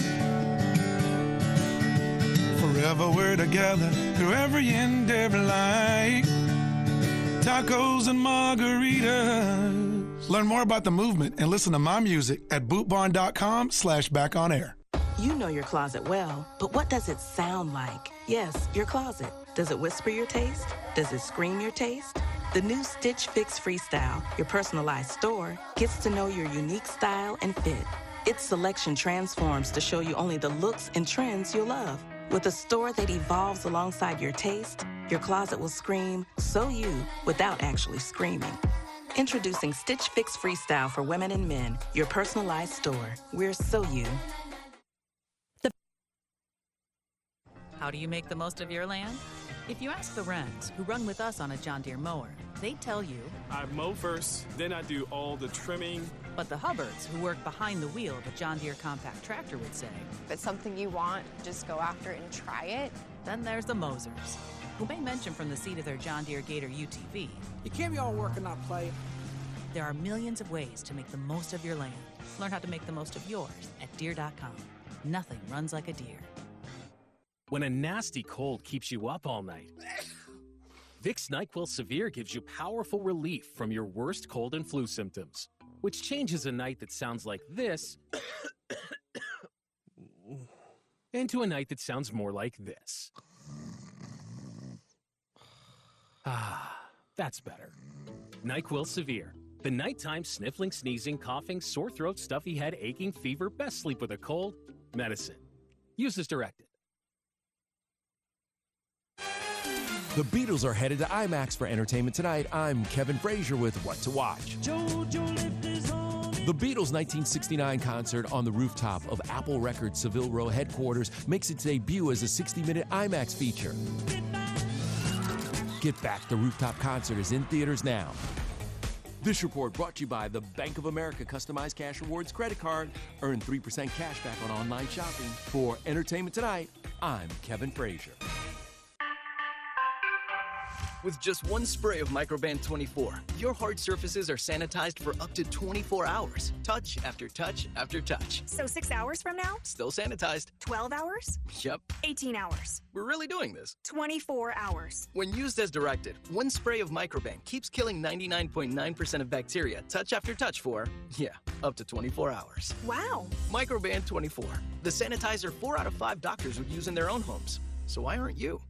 Forever we're together through every endeavor like tacos and margaritas. Learn more about the movement and listen to my music at bootbarn.com slash back on air. You know your closet well, but what does it sound like? Yes, your closet. Does it whisper your taste? Does it scream your taste? The new Stitch Fix Freestyle, your personalized store, gets to know your unique style and fit. Its selection transforms to show you only the looks and trends you'll love. With a store that evolves alongside your taste, your closet will scream, so you, without actually screaming. Introducing Stitch Fix Freestyle for women and men, your personalized store. We're so you. How do you make the most of your land? If you ask the Wrens, who run with us on a John Deere mower, they tell you, I mow first, then I do all the trimming. But the Hubbards, who work behind the wheel of a John Deere compact tractor, would say, if it's something you want, just go after it and try it. Then there's the Mosers, who may mention from the seat of their John Deere Gator U T V. You can't be all work and not play. There are millions of ways to make the most of your land. Learn how to make the most of yours at Deere dot com. Nothing runs like a Deere. When a nasty cold keeps you up all night, Vicks NyQuil Severe gives you powerful relief from your worst cold and flu symptoms, which changes a night that sounds like this into a night that sounds more like this. Ah, that's better. NyQuil Severe. The nighttime sniffling, sneezing, coughing, sore throat, stuffy head, aching, fever, best sleep with a cold, medicine. Use as directed. The Beatles are headed to IMAX for entertainment tonight. I'm Kevin Frazier with What to Watch. The Beatles' nineteen sixty-nine concert on the rooftop of Apple Records Seville Row headquarters makes its debut as a sixty-minute IMAX feature. Get Back, the rooftop concert is in theaters now. This report brought to you by the Bank of America Customized Cash Rewards credit card. Earn three percent cash back on online shopping. For Entertainment Tonight, I'm Kevin Frazier. With just one spray of Microban twenty-four, your hard surfaces are sanitized for up to twenty-four hours. Touch after touch after touch. So six hours from now? Still sanitized. twelve hours? Yep. eighteen hours. We're really doing this. twenty-four hours. When used as directed, one spray of Microban keeps killing ninety-nine point nine percent of bacteria touch after touch for, yeah, up to twenty-four hours. Wow. Microban twenty-four, the sanitizer four out of five doctors would use in their own homes. So why aren't you?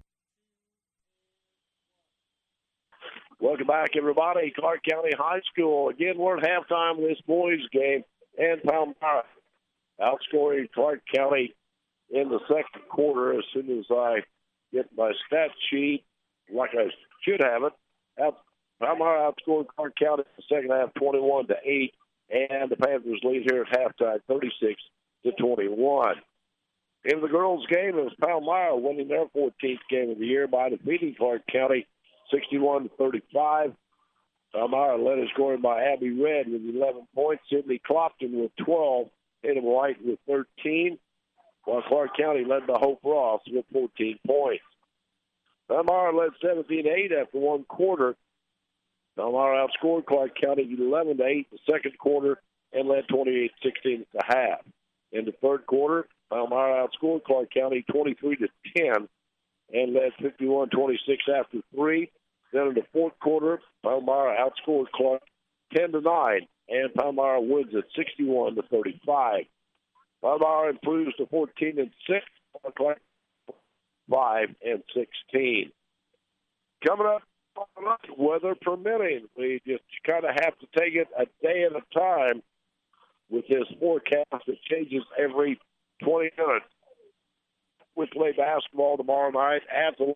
Welcome back, everybody. Clark County High School. Again, we're at halftime of this boys' game, and Palmyra outscoring Clark County in the second quarter. As soon as I get my stat sheet, like I should have it, Palmyra outscored Clark County in the second half, twenty-one to eight, and the Panthers lead here at halftime, thirty-six to twenty-one. In the girls' game, it was Palmyra winning their fourteenth game of the year by defeating Clark County sixty-one to thirty-five. Palmyra led in scoring by Abby Red with eleven points. Sydney Clopton with twelve. Tatum White with thirteen. While Clark County led by Hope Ross with fourteen points. Palmyra led seventeen to eight after one quarter. Palmyra outscored Clark County eleven to eight in the second quarter and led twenty-eight sixteen at the half. In the third quarter, Palmyra outscored Clark County twenty-three to ten and led fifty-one twenty-six after three. Then in the fourth quarter, Palmyra outscored Clark ten to nine, and Palmyra wins at sixty-one to thirty-five. Palmyra improves to fourteen and six, Clark five and sixteen. Coming up, weather permitting, we just kind of have to take it a day at a time with this forecast that changes every twenty minutes. We play basketball tomorrow night at the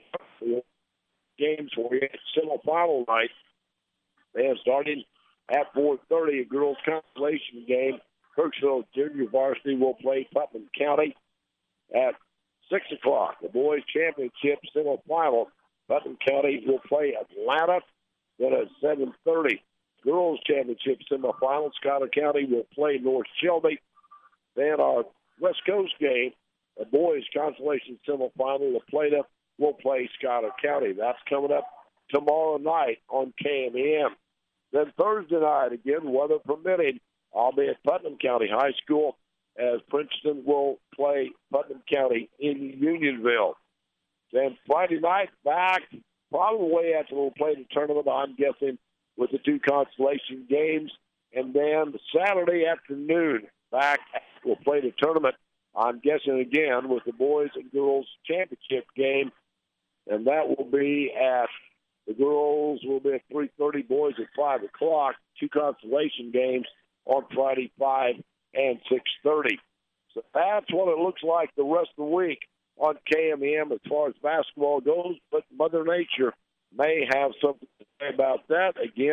games for you semifinal night. And starting at four thirty, a girls' consolation game. Kirksville Junior Varsity will play Putnam County at six o'clock. The boys' championship semifinal, Putnam County will play Atlanta. Then at seven thirty, girls' championship semifinal, Schuyler County will play North Shelby. Then our West Coast game, the boys' consolation semifinal, La Plata will play Schuyler County. That's coming up tomorrow night on K M E M. Then Thursday night, again, weather permitting, I'll be at Putnam County High School as Princeton will play Putnam County in Unionville. Then Friday night, back probably after we'll play the tournament, I'm guessing, with the two consolation games. And then Saturday afternoon, back we'll play the tournament, I'm guessing again, with the boys and girls championship game. And that will be at, the girls will be at three thirty, boys at five o'clock, two consolation games on Friday, five and six thirty. So that's what it looks like the rest of the week on K M E M as far as basketball goes. But Mother Nature may have something to say about that. Again,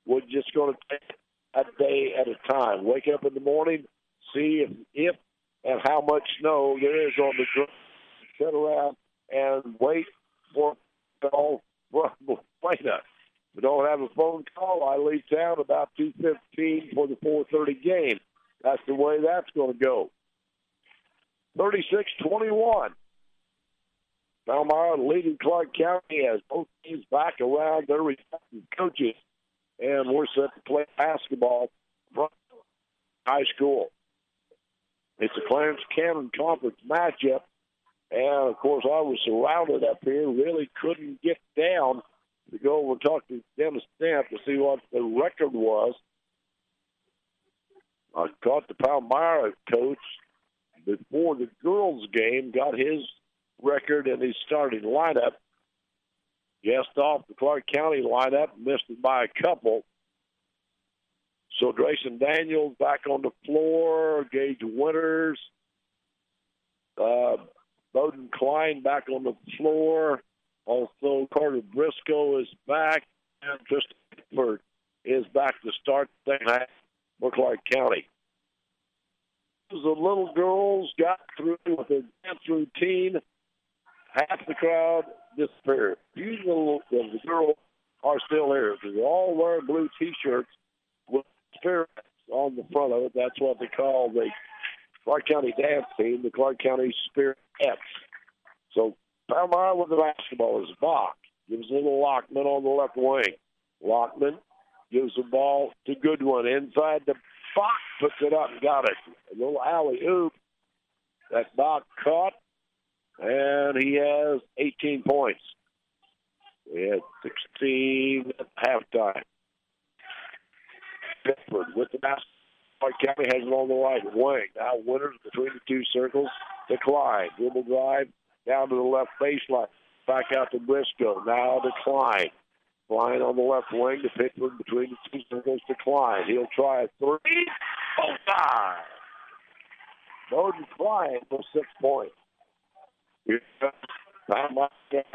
we're just going to take a day at a time. Wake up in the morning, see if, if and how much snow there is on the ground. Sit around and wait for a call from Plano. If we don't have a phone call, I leave town about two fifteen for the four thirty game. That's the way that's going to go. thirty-six twenty-one. Palmyra leading Clark County as both teams back around their respective coaches. And we're set to play basketball from high school. It's a Clarence Cannon Conference matchup. And, of course, I was surrounded up here, really couldn't get down to go over and talk to Dennis Stamp to see what the record was. I caught the Palmyra coach before the girls' game, got his record and his starting lineup. Guessed off the Clark County lineup, missed it by a couple. So Drayson Daniels back on the floor, Gage Winters, uh, Bowden Klein back on the floor. Also, Carter Briscoe is back, and Tristan Pickford is back to start the second half for Clark County. The little girls got through with their dance routine. Half the crowd disappeared. Few little the girls are still here. They all wear blue T-shirts with spirits on the front of it. That's what they call the Clark County dance team, the Clark County Spirit X. So Palmyra with the basketball is Bach. Gives it to Lockman on the left wing. Lockman gives the ball to Goodwin inside the Bach, puts it up and got it. A little alley-oop that Bach caught, and he has eighteen points. We had sixteen at halftime. Pickford with the basketball. Clark County has it on the right wing. Now Winters between the two circles. Decline. Dribble drive down to the left baseline. Back out to Briscoe. Now Decline. Klein on the left wing to Pickford between the two circles to Klein. He'll try a three. Oh, God. Bowden Klein for six points. Palmyra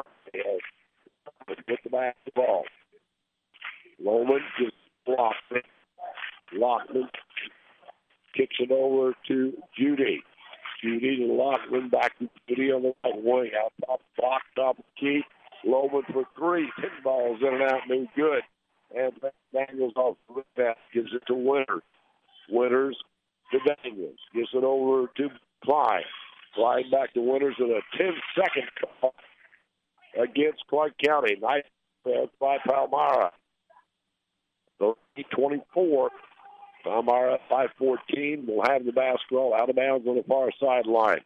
with the basketball. Loman just blocks it. Lockman kicks it over to Judy. Judy to Lockman, back to Judy on the right wing. Out top, block, top of the key. Loman for three. Pinballs in and out, no good. And Daniels off the rebound, gives it to Winters. Winters to Daniels. Gives it over to Klein. Klein back to Winters with a ten-second call against Clark County. Nice pass by Palmyra. thirty twenty-four. Palmyra five fourteen will have the basketball out of bounds on the far sideline.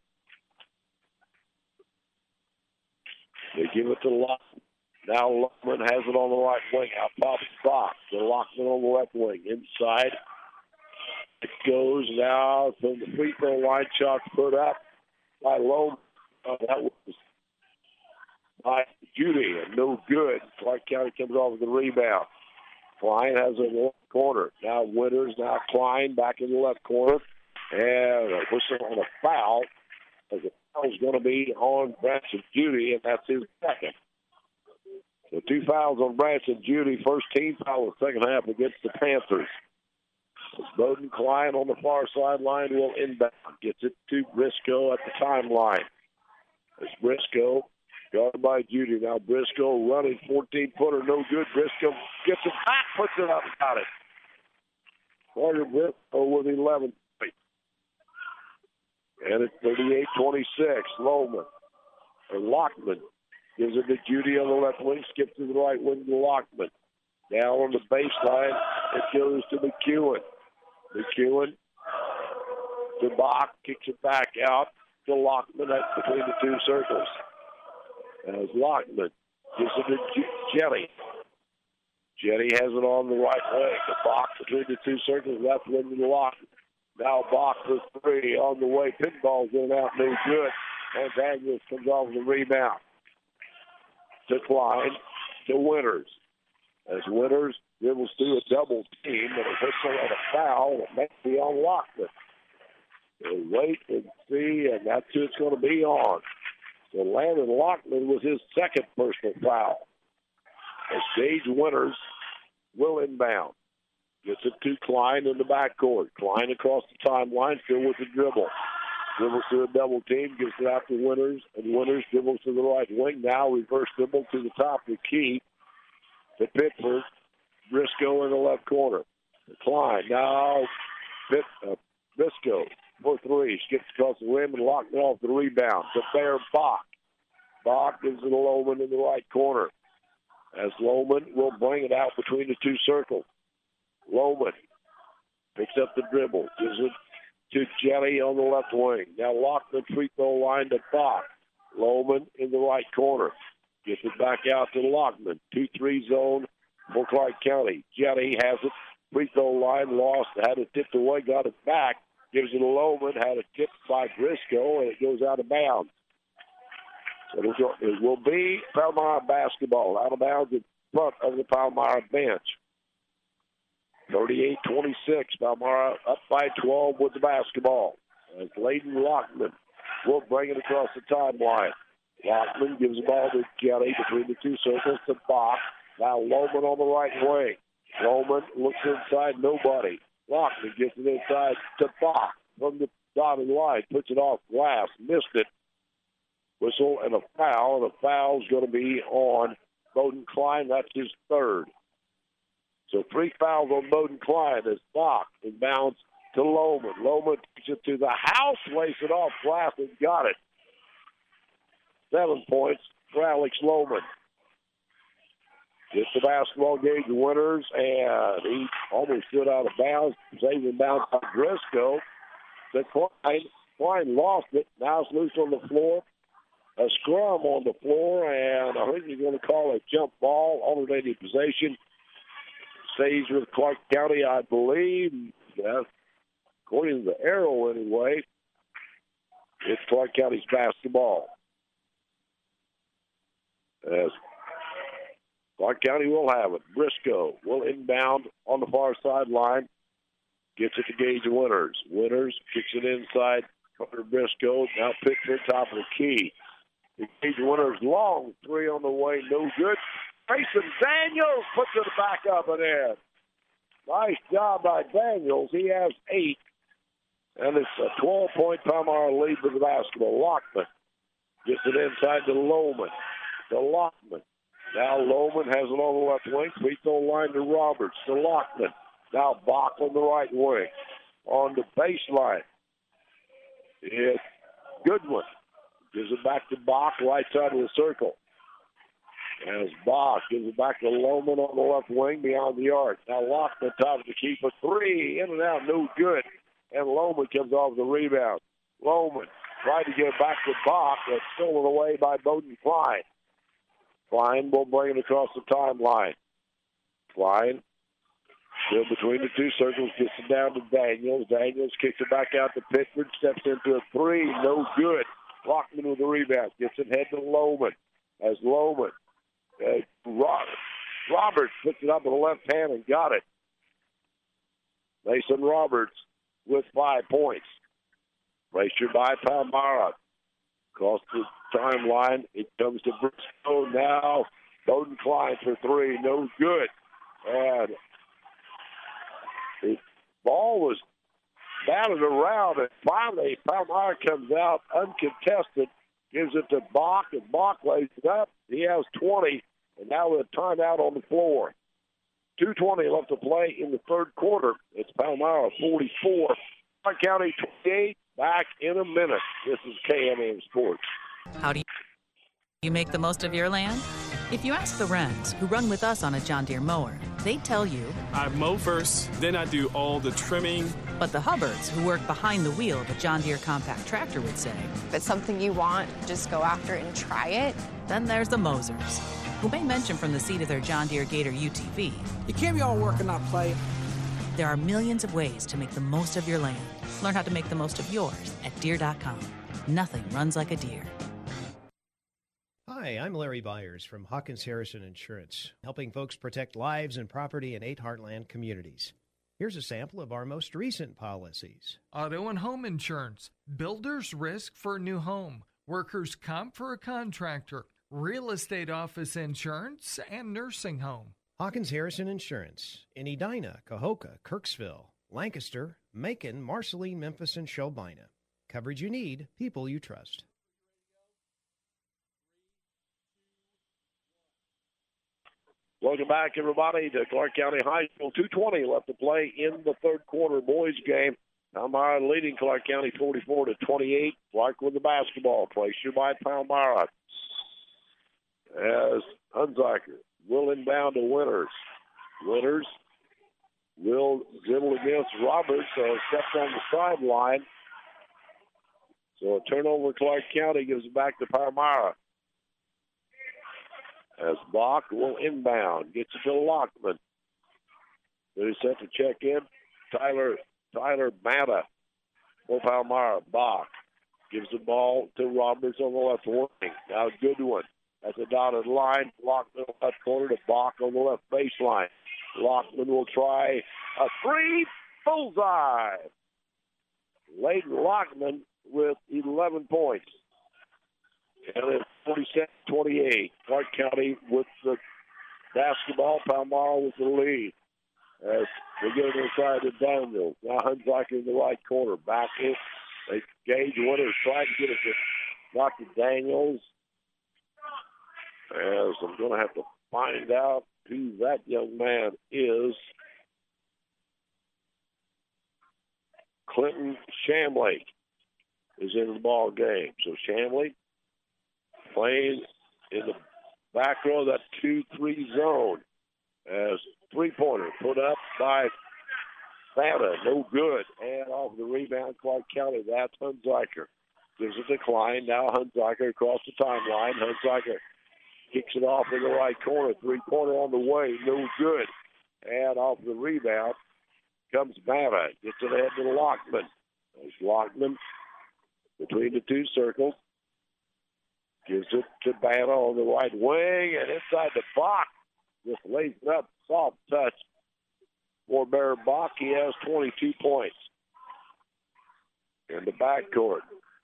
They give it to Lockman. Now Lockman has it on the right wing. Out top box. To Lockman on the left wing. Inside. It goes now from the free throw line. Shot put up by Loman. Oh, that was by Judy. And no good. Clark County comes off with the rebound. Klein has it in the left corner. Now Winters. Now Klein back in the left corner. And a whistle on a foul. As the foul is going to be on Branson Judy, and that's his second. So two fouls on Branson Judy. First team foul of the second half against the Panthers. Bowden Klein on the far sideline will inbound. Gets it to Briscoe at the timeline. It's Briscoe guarded by Judy. Now Briscoe running fourteen-footer, no good. Briscoe gets it back, puts it up, got it. Carter Briscoe with eleven points. And it's thirty-eight twenty-six. Loman or Lockman gives it to Judy on the left wing, skips to the right wing to Lockman. Down on the baseline, it goes to McEwen. McEwen to Bach, kicks it back out to Lockman. That's between the two circles. As Lockman gives it to Jetty. Jetty has it on the right wing. The Bach between the two circles, left wing to Lockman. Now Bach for three on the way. Pinball's in and out, no good. And Daniels comes off the rebound. To Klein, to Winters. As Winters dribbles through a double team and a whistle and a foul, it may be on Lockman. We'll wait and see, and that's who it's going to be on. So Landon Lockman was his second personal foul. As Gage Winters will inbound. Gets it to Klein in the backcourt. Klein across the timeline, still with the dribble. Dribbles to a double team, gives it out to Winters, and Winters dribbles to the right wing. Now reverse dribble to the top of the key to Pittsburgh. Briscoe in the left corner. Klein now Pitt, uh, Briscoe for three. Skips across the rim and locked it off the rebound to Bear Bach. Bach gives it to Lohman in the right corner. As Lohman will bring it out between the two circles. Lohman picks up the dribble, gives it to Jelly on the left wing. Now Lockman free throw line to Bach. Lohman in the right corner. Gets it back out to Lockman. two three zone for Clark County. Jelly has it. Free throw line lost. Had it tipped away. Got it back. Gives it to Lohman. Had it tipped by Briscoe, and it goes out of bounds. So it will be Palmyra basketball. Out of bounds in front of the Palmyra bench. thirty-eight twenty-six. Palmyra up by twelve with the basketball. As Layden Lockman will bring it across the timeline. Lockman gives the ball to Kelly between the two circles to Bach. Now Lohman on the right wing. Lohman looks inside, nobody. Lockman gets it inside to Bach from the dotted line. Puts it off glass. Missed it. Whistle and a foul. And a foul's going to be on Bowden Klein. That's his third. So three fouls on Bowden Klein as Bach inbounds to Lohman. Lohman takes it to the house, lays it off glass and got it. Seven points for Alex Lohman. Gets the basketball gauge Winters, and he almost stood out of bounds. Saved in bounds by Briscoe. The Klein, Klein lost it. Now it's loose on the floor. A scrum on the floor, and I think he's going to call a jump ball, alternating possession. Stays with Clark County, I believe. Yeah, according to the arrow, anyway. It's Clark County's basketball. As Clark County will have it. Briscoe will inbound on the far sideline. Gets it to Gage Winters. Winters kicks it inside under Briscoe. Now Pittsburgh top of the key. Gage Winters long three on the way. No good. Mason Daniels puts it back up and in. Nice job by Daniels. He has eight. And it's a twelve-point Palmyra lead with the basketball. Lockman gets it inside to Lohman. To Lockman. Now Lohman has it on the left wing. Free throw line to Roberts. To Lockman. Now Bach on the right wing. On the baseline. It's Goodwin. Gives it back to Bach, right side of the circle. As Bach gives it back to Lohman on the left wing beyond the arc. Now Lockman top of the key for three. In and out, no good. And Lohman comes off the rebound. Lohman tried to get back to Bach. That's stolen away by Bowden Klein. Klein will bring it across the timeline. Klein still between the two circles, gets it down to Daniels. Daniels kicks it back out to Pittsburgh, steps into a three, no good. Lockman with the rebound, gets it head to Lohman. As Lohman, uh, Roberts, Roberts puts it up with the left hand and got it. Mason Roberts with five points. Pressure by Palmyra. Across the timeline, it comes to Briscoe now. Bowden Klein for three, no good. And the ball was batted around, and finally Palmyra comes out uncontested, gives it to Bach, and Bach lays it up. He has twenty, and now with a timeout on the floor. two twenty left to play in the third quarter. It's Palmyra forty-four, Clark County twenty-eight. Back in a minute. This is K M A M Sports. How do you make the most of your land? If you ask the Wrens, who run with us on a John Deere mower, they tell you, I mow first, then I do all the trimming. But the Hubbards, who work behind the wheel of a John Deere compact tractor, would say, If it's something you want, just go after it and try it. Then there's the Mosers, who may mention from the seat of their John Deere Gator U T V. You can't be all work and not play. There are millions of ways to make the most of your land. Learn how to make the most of yours at Deere dot com. Nothing runs like a Deere. Hi, I'm Larry Byers from Hawkins Harrison Insurance, helping folks protect lives and property in eight Heartland communities. Here's a sample of our most recent policies. Auto and home insurance, builder's risk for a new home, workers' comp for a contractor, real estate office insurance, and nursing home. Hawkins Harrison Insurance in Edina, Cahokia, Kirksville, Lancaster, Macon, Marceline, Memphis, and Shelbina. Coverage you need, people you trust. Welcome back, everybody, to Clark County High School. two twenty left to play in the third quarter boys game. Palmyra leading Clark County forty-four to twenty-eight. Clark with the basketball. Pressure by Palmyra. As Hunziker will inbound to Winters. Winters will dribble against Roberts, so steps on the sideline. So a turnover, Clark County gives it back to Palmyra. As Bach will inbound, gets it to Lockman. They're set to check in. Tyler Tyler Matta for Palmyra. Bach gives the ball to Roberts on the left wing. Now Goodwin at the dotted line. Lockman left corner to Bach on the left baseline. Lockman will try a three. Bullseye. Layden Lockman with eleven points. And it's forty-seven twenty-eight. Clark County with the basketball. Palmyra with the lead. As they get it inside to Daniels. Now Hunziker in the right corner. Back in. They Gage Winters trying to get it to Doctor Daniels. As I'm going to have to find out who that young man is. Clinton Shamley is in the ball game. So Shamley playing in the back row of that two three zone as three-pointer put up by Fanta. No good. And off the rebound, Clark County. That's Hunziker. Gives a decline. Now Hunziker across the timeline. Hunziker kicks it off in the right corner. Three-pointer on the way. No good. And off the rebound comes Mata. Gets it ahead to Lockman. There's Lockman between the two circles. Gives it to Banta on the right wing, and inside the box, just lays it up, soft touch for Bear Bach. He has twenty-two points. In the backcourt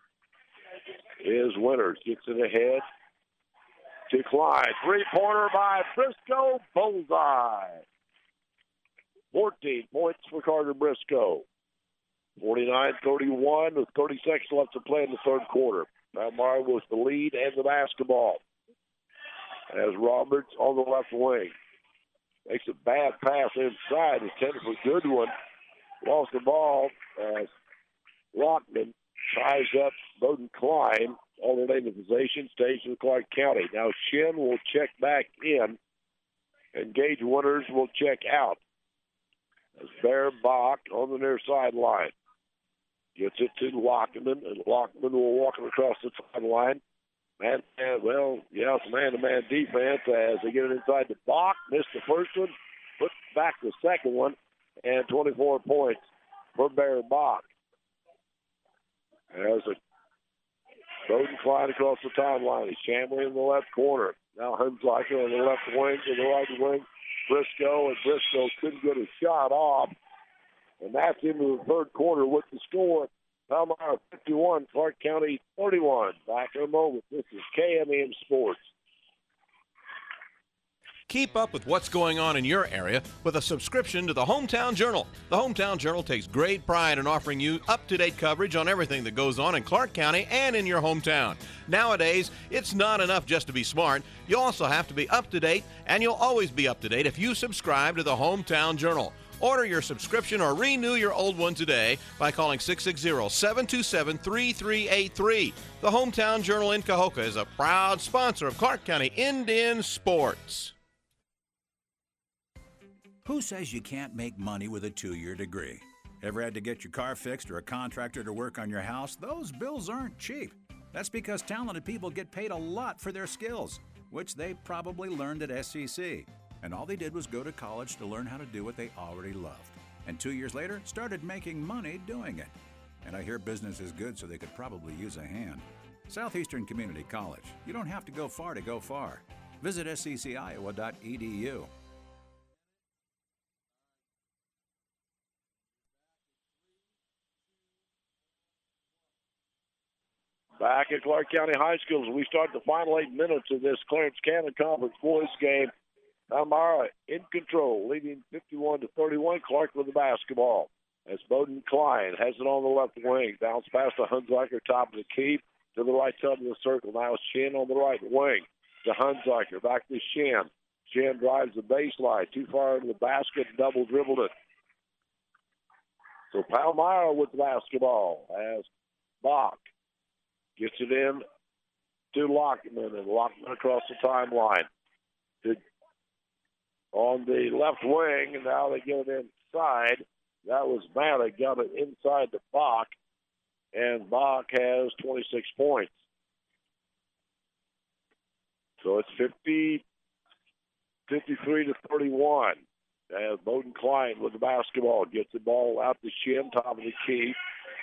is Winters. Gets it ahead to Klein. Three-pointer by Briscoe. Bullseye. fourteen points for Carter Briscoe. forty-nine thirty-one with thirty seconds left to play in the third quarter. Palmyra was the lead and the basketball. As Roberts on the left wing. Makes a bad pass inside. Intended for Goodwin. Lost the ball as Lockman ties up Bowden Klein. Alternating position. Stays in Clark County. Now Shin will check back in. And Gage Winters will check out. As Bear Bach on the near sideline. Gets it to Lockman, and Lockman will walk it across the sideline. Man, man, well, yeah, it's man-to-man defense as they get it inside the Bach. Missed the first one, put back the second one, and twenty-four points for Bear Bach. As a Bowden Klein across the timeline. He's Shamley in the left corner. Now Hunziker on the left wing to the right wing. Briscoe, and Briscoe couldn't get a shot off. And that's into the third quarter with the score. Palmyra fifty-one, Clark County thirty-one. Back in a moment. This is K M E M Sports. Keep up with what's going on in your area with a subscription to the Hometown Journal. The Hometown Journal takes great pride in offering you up-to-date coverage on everything that goes on in Clark County and in your hometown. Nowadays, it's not enough just to be smart. You also have to be up-to-date, and you'll always be up-to-date if you subscribe to the Hometown Journal. Order your subscription or renew your old one today by calling six six zero, seven two seven, three three eight three. The Hometown Journal in Cahokia is a proud sponsor of Clark County Indian Sports. Who says you can't make money with a two-year degree? Ever had to get your car fixed or a contractor to work on your house? Those bills aren't cheap. That's because talented people get paid a lot for their skills, which they probably learned at S C C. And all they did was go to college to learn how to do what they already loved. And two years later, started making money doing it. And I hear business is good, so they could probably use a hand. Southeastern Community College. You don't have to go far to go far. Visit S C C Iowa dot E D U. Back at Clark County High School as we start the final eight minutes of this Clarence Cannon Conference boys game. Palmyra in control, leading fifty-one to thirty-one. Clark with the basketball. As Bowden Klein has it on the left wing. Bounce past the Hunziker, top of the key to the right side of the circle. Now it's Shin on the right wing to Hunziker. Back to Shin. Shin drives the baseline. Too far into the basket. Double dribbled it. So Palmyra with the basketball as Bach gets it in to Lockman. And Lockman across the timeline. To, on the left wing. And now they get it inside. That was Mata, got it inside to Bach, and Bach has twenty-six points. So it's fifty, fifty-three to thirty-one. As Bowden Klein with the basketball gets the ball out to Shin, top of the key.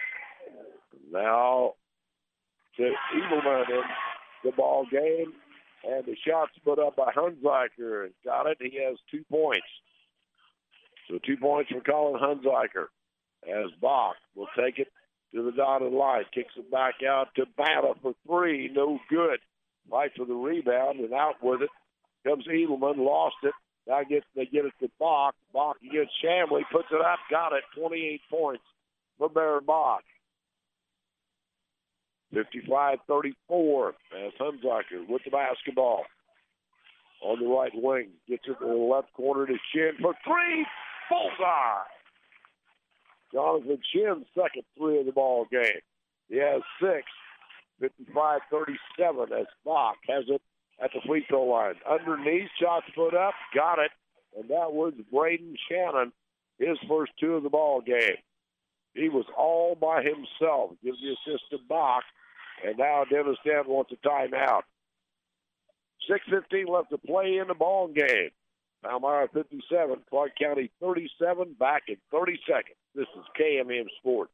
Now to Eagleman in the ball game, and the shot's put up by Hunziker. Got it. He has two points. So two points for Colin Hunziker as Bach will take it to the dotted line. Kicks it back out to Mata for three. No good. Fight for the rebound and out with it. Comes Edelman. Lost it. Now gets, they get it to Bach. Bach against Shamley. Puts it up. Got it. twenty-eight points for Baron Bach. fifty-five thirty-four as Hunziker with the basketball. On the right wing. Gets it to the left corner to Shin for three. Bullseye. Jonathan Shin's second three of the ball game. He has six. fifty-five thirty-seven as Bach has it at the free throw line. Underneath, shots put up, got it. And that was Braden Shannon, his first two of the ball game. He was all by himself. Gives the assist to Bach. And now Dennis Stanton wants a timeout. six fifteen left to play in the ball game. Palmyra fifty-seven, Clark County thirty-seven, back in thirty seconds. This is K M M Sports.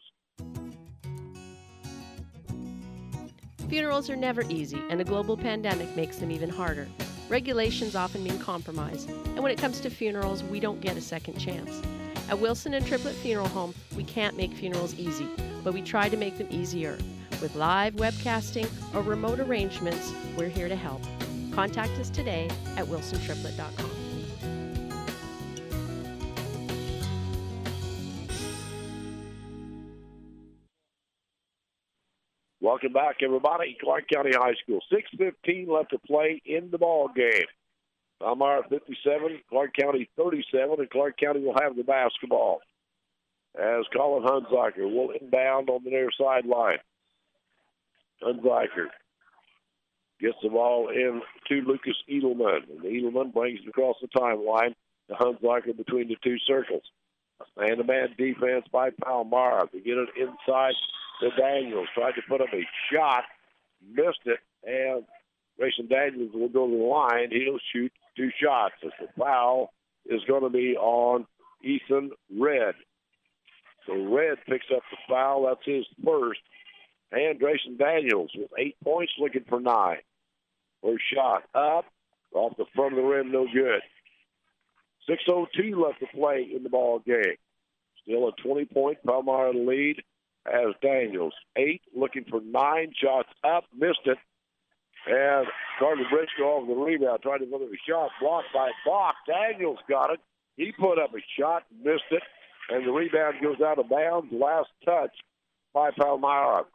Funerals are never easy, and a global pandemic makes them even harder. Regulations often mean compromise, and when it comes to funerals, we don't get a second chance. At Wilson and Triplett Funeral Home, we can't make funerals easy, but we try to make them easier. With live webcasting or remote arrangements, we're here to help. Contact us today at wilson triplet dot com. Welcome back, everybody. Clark County High School. six fifteen left to play in the ball game. Palmyra fifty-seven, Clark County thirty-seven, and Clark County will have the basketball. As Colin Hunziker will inbound on the near sideline. Hunziker gets the ball in to Lucas Edelman. And Edelman brings it across the timeline to Hunziker between the two circles. Man-to-man defense by Palmyra. They get it inside to Daniels. Tried to put up a shot. Missed it. And Grayson Daniels will go to the line. He'll shoot two shots. As the foul is going to be on Ethan Red. So Red picks up the foul. That's his first. And Grayson Daniels with eight points, looking for nine. First shot up. Off the front of the rim, no good. six oh two left to play in the ball game. Still a twenty-point Palmyra lead as Daniels. Eight, looking for nine. Shots up, missed it. And Carter Briscoe off the rebound, tried to put up a shot, blocked by Bach. Daniels got it. He put up a shot, missed it. And the rebound goes out of bounds. Last touch by Palmyra.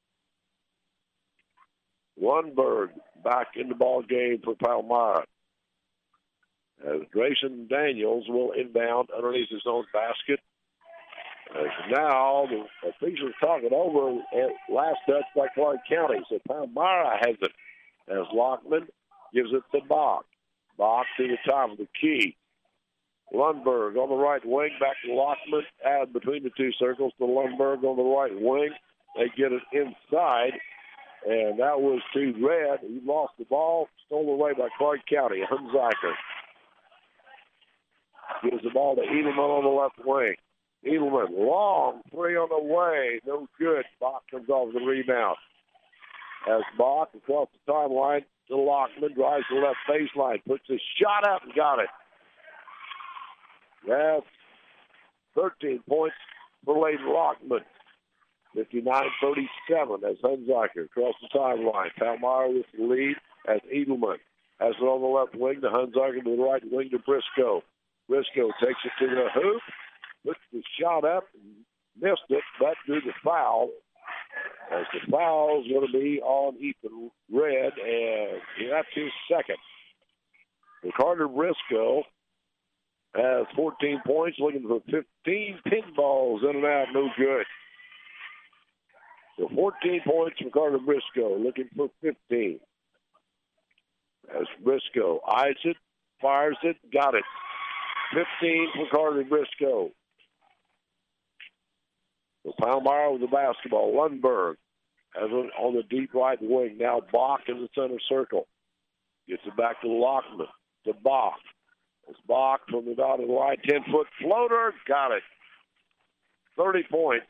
Lundberg back in the ball game for Palmyra. As Grayson Daniels will inbound underneath his own basket. As now the officials talking over at last touch by Clark County. So Palmyra has it as Lockman gives it to Bach. Bach to the top of the key. Lundberg on the right wing, back to Lockman. Add between the two circles to Lundberg on the right wing. They get it inside. And that was to Red. He lost the ball, stolen away by Clark County. Hunziker gives the ball to Edelman on the left wing. Edelman, long three on the way. No good. Bach comes off the rebound. As Bach across the timeline to Lockman, drives the left baseline, puts a shot up and got it. That's thirteen points for Layden Lockman. fifty-nine thirty-seven as Hunziker across the timeline. Palmyra with the lead as Edelman Has it on the left wing to Hunziker, to the right wing to Briscoe. Briscoe takes it to the hoop, puts the shot up, missed it, but due to foul. As the foul is going to be on Ethan Red, and that's his second. And Carter Briscoe has fourteen points, looking for fifteen pinballs in and out, no good. So fourteen points from Carter Briscoe, looking for fifteen. As Briscoe eyes it, fires it, got it. fifteen for Carter Briscoe. So Palmyra with the basketball. Lundberg has it on the deep right wing. Now Bach in the center circle. Gets it back to Lockman. To Bach. It's Bach from the dotted line. ten-foot floater. Got it. thirty points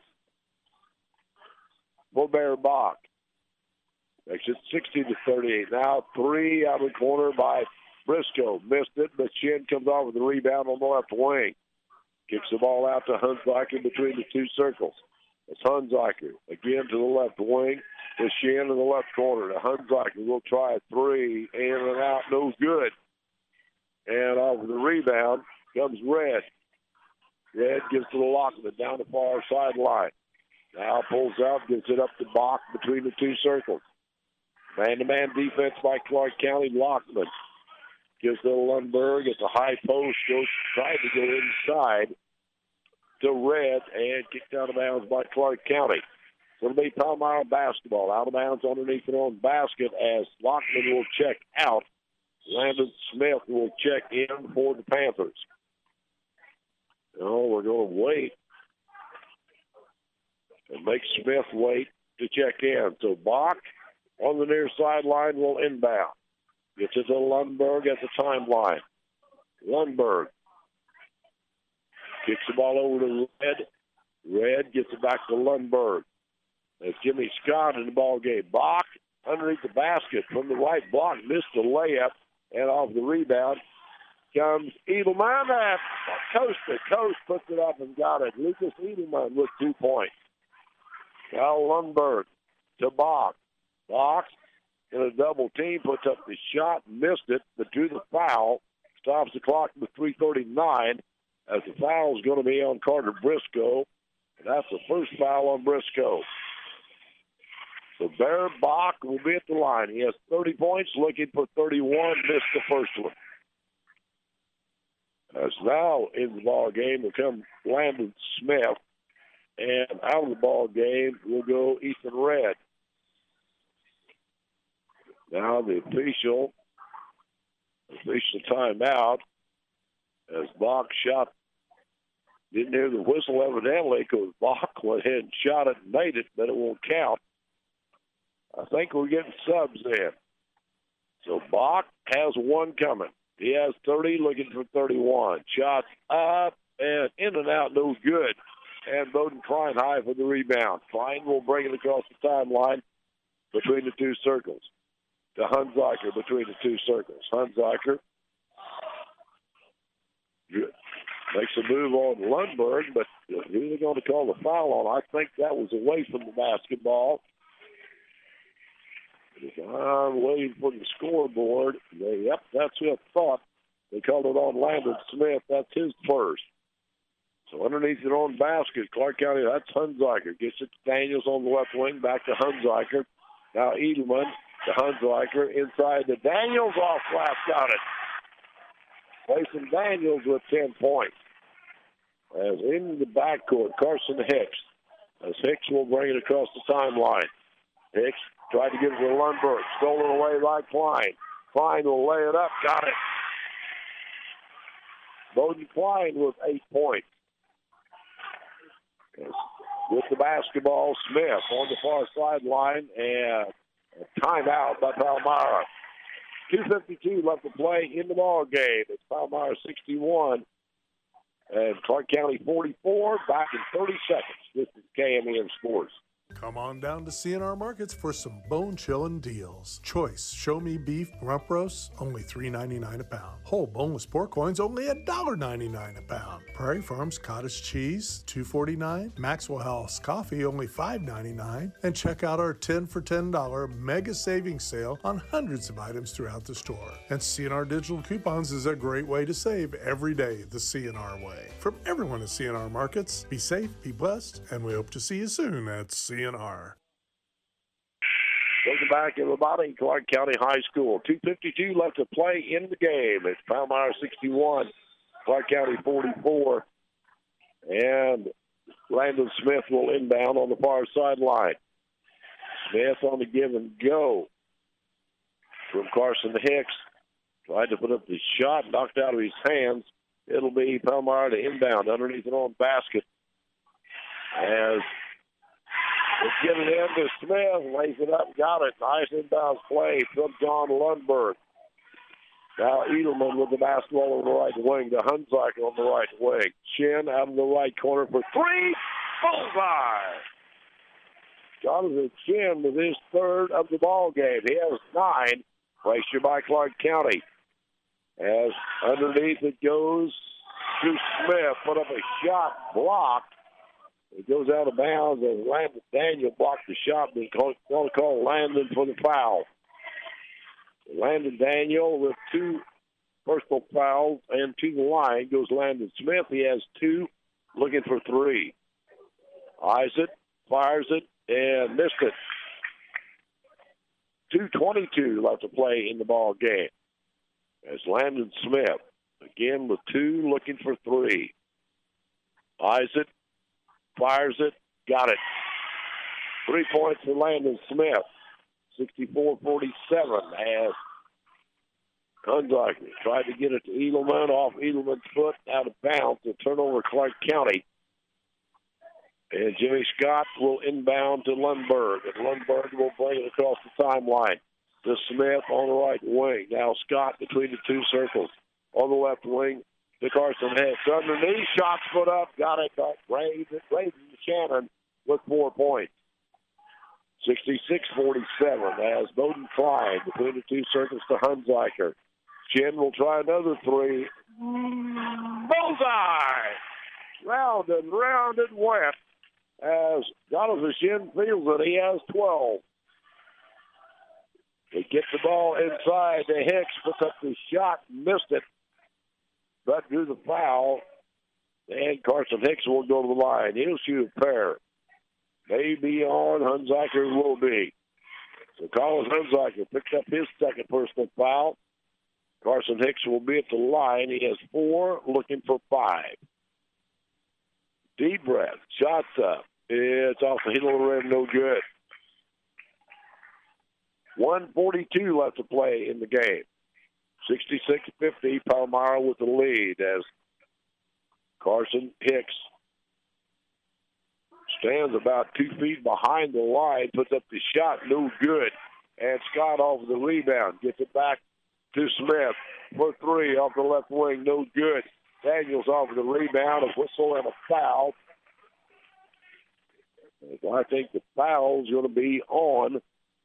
for Bear Bach. Makes it sixty to thirty-eight. Now three out of the corner by Briscoe. Missed it, but Shin comes off with the rebound on the left wing. Kicks the ball out to Hunziker between the two circles. It's Hunziker again to the left wing. To Shin in the left corner. To Hunziker will try a three. In and out, no good. And off the rebound comes Red. Red gives to the Lockman down the far sideline. Now pulls out, gives it up to Bach between the two circles. Man-to-man defense by Clark County. Lockman gives to Lundberg at the high post. Goes trying to go inside to Red and kicked out of bounds by Clark County. So it'll be Palmyra basketball. Out of bounds underneath their own basket as Lockman will check out. Landon Smith will check in for the Panthers. Oh, we're going to wait and make Smith wait to check in. So Bach on the near sideline will inbound. Gets it to Lundberg at the timeline. Lundberg kicks the ball over to Red. Red gets it back to Lundberg. There's Jimmy Scott in the ball game. Bach underneath the basket from the right block. Missed the layup. And off the rebound comes Edelman. And coast to coast puts it up and got it. Lucas Edelman with two points. Now Lundberg to Bach. Bach in a double team puts up the shot, missed it, but drew the foul. Stops the clock with three thirty-nine as the foul is going to be on Carter Briscoe. And that's the first foul on Briscoe. So Bear Bach will be at the line. He has thirty points, looking for thirty-one, missed the first one. As now in the ball game will come Landon Smith, and out of the ball game will go Ethan Red. Now the official, official timeout as Bach shot. Didn't hear the whistle evidently because Bach went ahead and shot it and made it, but it won't count. I think we're getting subs in. So Bach has one coming. He has thirty, looking for thirty-one. Shots up and in and out, no good. And Bowden Klein high for the rebound. Klein will bring it across the timeline between the two circles. To Hunziker between the two circles. Hunziker makes a move on Lundberg, but who are they going to call the foul on? I think that was away from the basketball. I'm waiting for the scoreboard. They, yep, that's what I thought. They called it on Landon Smith. That's his first. So underneath their own basket, Clark County, that's Hunziker. Gets it to Daniels on the left wing, back to Hunziker. Now Edelman to Hunziker. Inside to Daniels, off glass, got it. Placing Daniels with ten points. As in the backcourt, Carson Hicks. As Hicks will bring it across the timeline. Hicks tried to get it to Lundberg. Stolen away by Klein. Klein will lay it up. Got it. Bowden Klein with eight points. With the basketball, Smith on the far sideline, and a timeout by Palmyra. two fifty-two left to play in the ball game. It's Palmyra sixty-one and Clark County forty-four. Back in thirty seconds. This is K M E N Sports. Come on down to C N R Markets for some bone-chilling deals. Choice Show Me Beef Rump Roasts, only three ninety-nine a pound. Whole boneless pork loins, only one dollar ninety-nine a pound. Prairie Farms Cottage Cheese, two forty-nine. Maxwell House Coffee, only five ninety-nine. And check out our ten for ten dollar mega savings sale on hundreds of items throughout the store. And C N R Digital Coupons is a great way to save every day the C N R way. From everyone at C N R Markets, be safe, be blessed, and we hope to see you soon at C N R. Welcome back, everybody. Clark County High School. two fifty-two left to play in the game. It's Palmyra sixty-one, Clark County forty-four. And Landon Smith will inbound on the far sideline. Smith on the give and go from Carson Hicks. Tried to put up the shot, knocked out of his hands. It'll be Palmyra to inbound underneath an own basket. As it's given in to Smith, lays it up, got it. Nice inbounds play from John Lundberg. Now Edelman with the basketball on the right wing. The Hunziker on the right wing. Chin out of the right corner for three. Bullseye! Jonathan Chin with his third of the ball game. He has nine. Pressure by Clark County. As underneath it goes to Smith. Put up a shot, blocked. It goes out of bounds as Landon Daniel blocked the shot. They're going to call Landon for the foul. Landon Daniel with two personal fouls and to the line goes Landon Smith. He has two, looking for three. Eyes it, fires it, and missed it. two twenty-two left to play in the ball game. As Landon Smith, again with two, looking for three. Eyes it, fires it, got it. Three points for Landon Smith. sixty-four forty-seven as Hunziker tried to get it to Edelman, off Edelman's foot, out of bounds, to turnover Clark County. And Jimmy Scott will inbound to Lundberg, and Lundberg will bring it across the timeline to Smith on the right wing. Now Scott between the two circles. On the left wing to Carson Hicks. Underneath, shots put up, got it, got Braden Shannon with four points. sixty-six forty-seven as Bowden Klein between the two circles to Hunziker. Chin will try another three. Bullseye! Round and round and went as Jonathan Shin feels it. He has twelve. He gets the ball inside to Hicks, puts up the shot, missed it, but drew the foul. And Carson Hicks will go to the line. He'll shoot a pair. Maybe on, Hunziker will be. So Colin Hunziker picked up his second personal foul. Carson Hicks will be at the line. He has four, looking for five. Deep breath, shots up. It's off the heel of the rim, no good. one forty-two left to play in the game. sixty-six fifty, Palmyra with the lead as Carson Hicks stands about two feet behind the line, puts up the shot, no good. And Scott off the rebound, gets it back to Smith for three off the left wing, no good. Daniels off the rebound, a whistle and a foul. I think the foul's going to be on.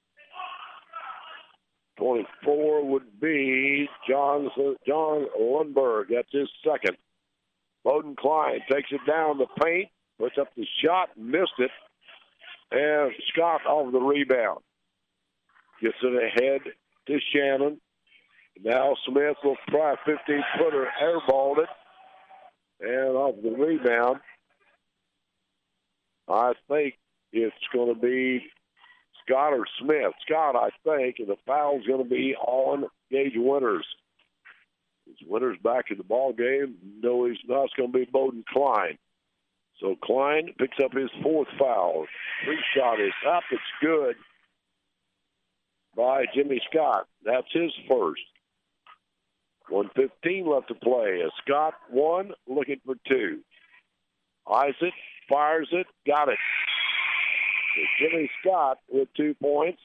twenty-four would be John, John Lundberg. That's his second. Bowden Klein takes it down the paint, puts up the shot, missed it, and Scott off the rebound. Gets it ahead to Shannon. Now Smith will try a fifteen-footer, airballed it, and off the rebound, I think it's going to be Scott or Smith. Scott, I think, and the foul's going to be on Gage Winters. Is Winters back in the ball game? No, he's not. It's going to be Bowden Klein. So Klein picks up his fourth foul. Free shot is up. It's good by Jimmy Scott. That's his first. one fifteen left to play. As Scott one, looking for two. Eyes it, fires it, got it. So Jimmy Scott with two points.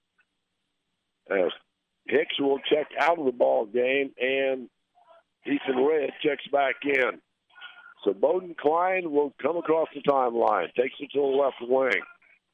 As Hicks will check out of the ball game, and Ethan Red checks back in. So Bowden Klein will come across the timeline, takes it to the left wing.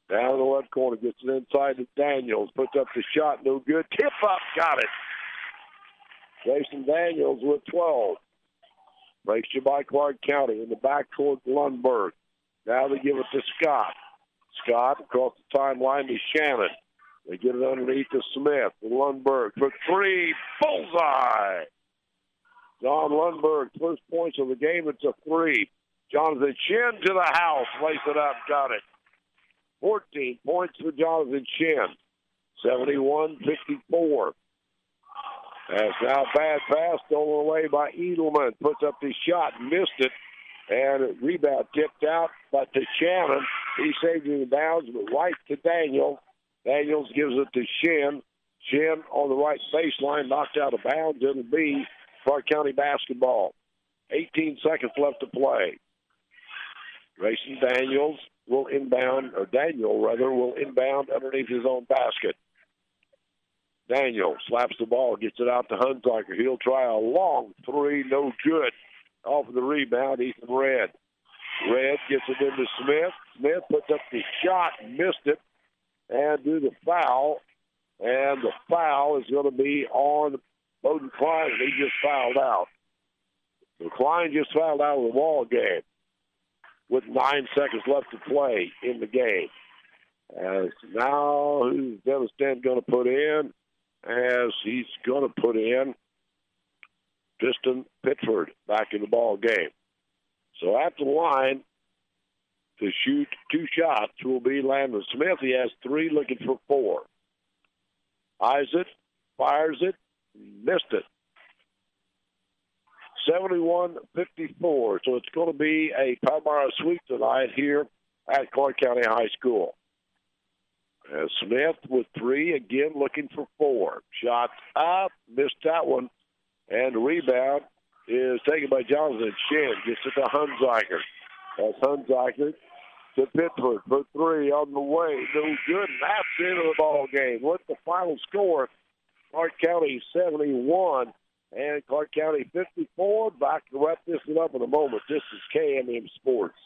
Down in the left corner, gets it inside to Daniels. Puts up the shot, no good. Tip up, got it. Jason Daniels with twelve. Breaks you by Clark County in the back toward Lundberg. Now they give it to Scott. Scott across the timeline to Shannon. They get it underneath to Smith. To Lundberg for three. Bullseye! John Lundberg, first points of the game. It's a three. Jonathan Shin to the house. Lace it up. Got it. fourteen points for Jonathan Shin. seventy-one fifty-four. That's now a bad pass stolen away by Edelman. Puts up the shot. Missed it. And rebound tipped out by to Shannon. He saved it in bounds, but right to Daniel. Daniels gives it to Shin. Shin on the right baseline, knocked out of bounds. It'll be Clark County basketball. eighteen seconds left to play. Grayson Daniels will inbound, or Daniel, rather, will inbound underneath his own basket. Daniel slaps the ball, gets it out to Hunziker. He'll try a long three, no good. Off of the rebound, Ethan Red. Red gets it into Smith. Smith puts up the shot, missed it, and do the foul. And the foul is going to be on Bowden Klein, and he just fouled out. So Klein just fouled out of the ball game with nine seconds left to play in the game. As now, who's Dennis Dent going to put in? As he's going to put in Tristan Pitford back in the ball game. So at the line to shoot two shots will be Landon Smith. He has three, looking for four. Eyes it, fires it, missed it. seventy-one fifty-four. So it's going to be a Palmyra sweep tonight here at Clark County High School. As Smith with three, again looking for four. Shot up, missed that one. And the rebound is taken by Jonathan Shin. Gets it to Hunziker. That's Hunziker to Pittsburgh for three on the way. No good. And that's the end of the ball game. What's the final score? Clark County seventy-one and Clark County fifty-four. Back to wrap this one up in a moment. This is K M M Sports.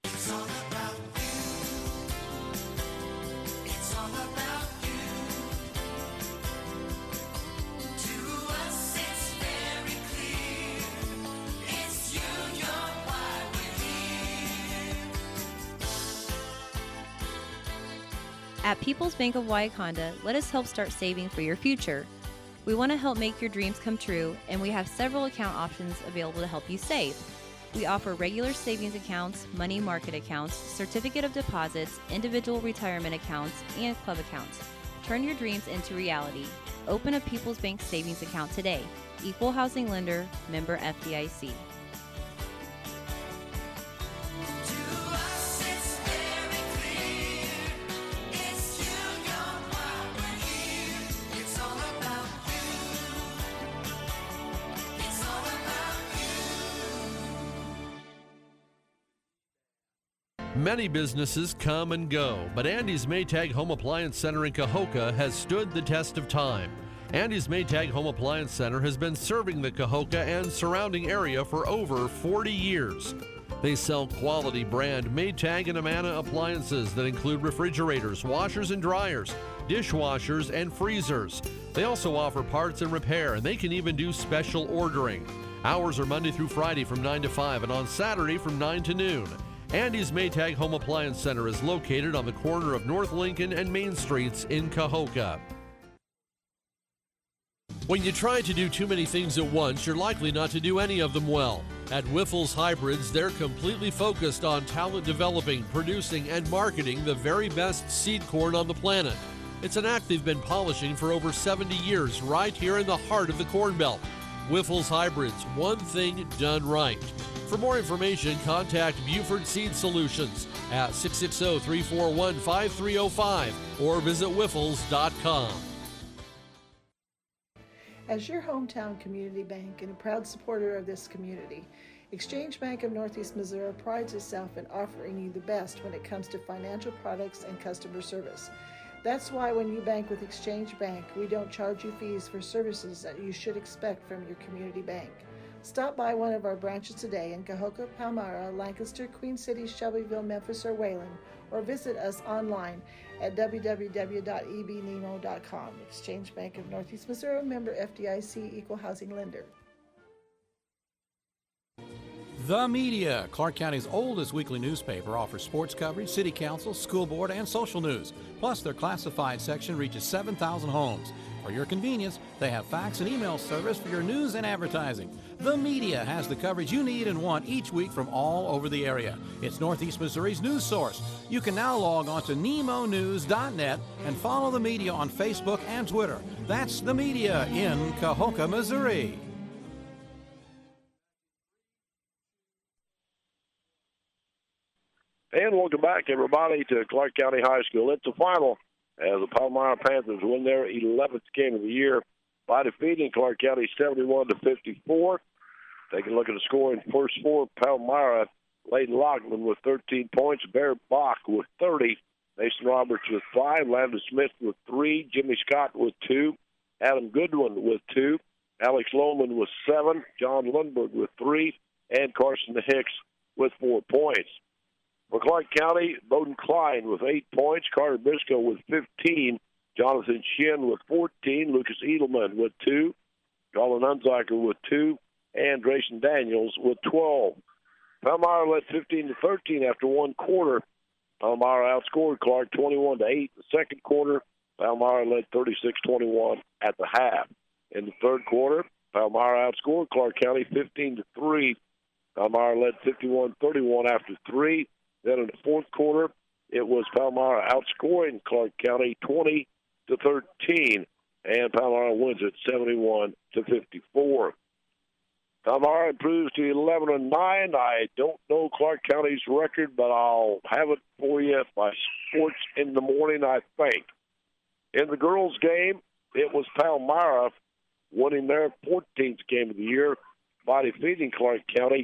At People's Bank of Wauconda, let us help start saving for your future. We want to help make your dreams come true, and we have several account options available to help you save. We offer regular savings accounts, money market accounts, certificate of deposits, individual retirement accounts, and club accounts. Turn your dreams into reality. Open a People's Bank savings account today. Equal housing lender, member F D I C. Many businesses come and go, but Andy's Maytag Home Appliance Center in Cahokia has stood the test of time. Andy's Maytag Home Appliance Center has been serving the Cahokia and surrounding area for over forty years. They sell quality brand Maytag and Amana appliances that include refrigerators, washers and dryers, dishwashers, and freezers. They also offer parts and repair, and they can even do special ordering. Hours are Monday through Friday from nine to five and on Saturday from nine to noon. Andy's Maytag Home Appliance Center is located on the corner of North Lincoln and Main Streets in Cahokia. When you try to do too many things at once, you're likely not to do any of them well. At Wiffles Hybrids, they're completely focused on talent developing, producing, and marketing the very best seed corn on the planet. It's an act they've been polishing for over seventy years right here in the heart of the Corn Belt. Wiffles Hybrids, one thing done right. For more information, contact Buford Seed Solutions at six six zero, three four one, five three zero five or visit wiffles dot com. As your hometown community bank and a proud supporter of this community, Exchange Bank of Northeast Missouri prides itself in offering you the best when it comes to financial products and customer service. That's why when you bank with Exchange Bank, we don't charge you fees for services that you should expect from your community bank. Stop by one of our branches today in Cahokia, Palmyra, Lancaster, Queen City, Shelbyville, Memphis, or Wayland, or visit us online at w w w dot e b nemo dot com. Exchange Bank of Northeast Missouri, member F D I C, equal housing lender. The Media, Clark County's oldest weekly newspaper, offers sports coverage, city council, school board, and social news. Plus, their classified section reaches seven thousand homes. For your convenience, they have fax and email service for your news and advertising. The Media has the coverage you need and want each week from all over the area. It's Northeast Missouri's news source. You can now log on to nemo news dot net and follow The Media on Facebook and Twitter. That's The Media in Cahokia, Missouri. And welcome back, everybody, to Clark County High School. It's the final as the Palmyra Panthers win their eleventh game of the year by defeating Clark County seventy-one to fifty-four. Taking a look at the score in first four, Palmyra, Layden Lockman with thirteen points, Bear Bach with thirty, Mason Roberts with five, Landon Smith with three, Jimmy Scott with two, Adam Goodwin with two, Alex Lohman with seven, John Lundberg with three, and Carson Hicks with four points. For Clark County, Bowden Klein with eight points, Carter Briscoe with fifteen, Jonathan Shin with fourteen, Lucas Edelman with two, Colin Unziker with two, and Grayson Daniels with twelve. Palmyra led fifteen to thirteen after one quarter. Palmyra outscored Clark twenty-one to eight in the second quarter. Palmyra led thirty-six twenty-one at the half. In the third quarter, Palmyra outscored Clark County fifteen to three. Palmyra led fifty-one thirty-one after three. Then in the fourth quarter, it was Palmyra outscoring Clark County twenty to thirteen, and Palmyra wins it seventy-one to fifty-four. Palmyra improves to eleven and nine. I don't know Clark County's record, but I'll have it for you by Sports in the Morning, I think. In the girls' game, it was Palmyra winning their fourteenth game of the year by defeating Clark County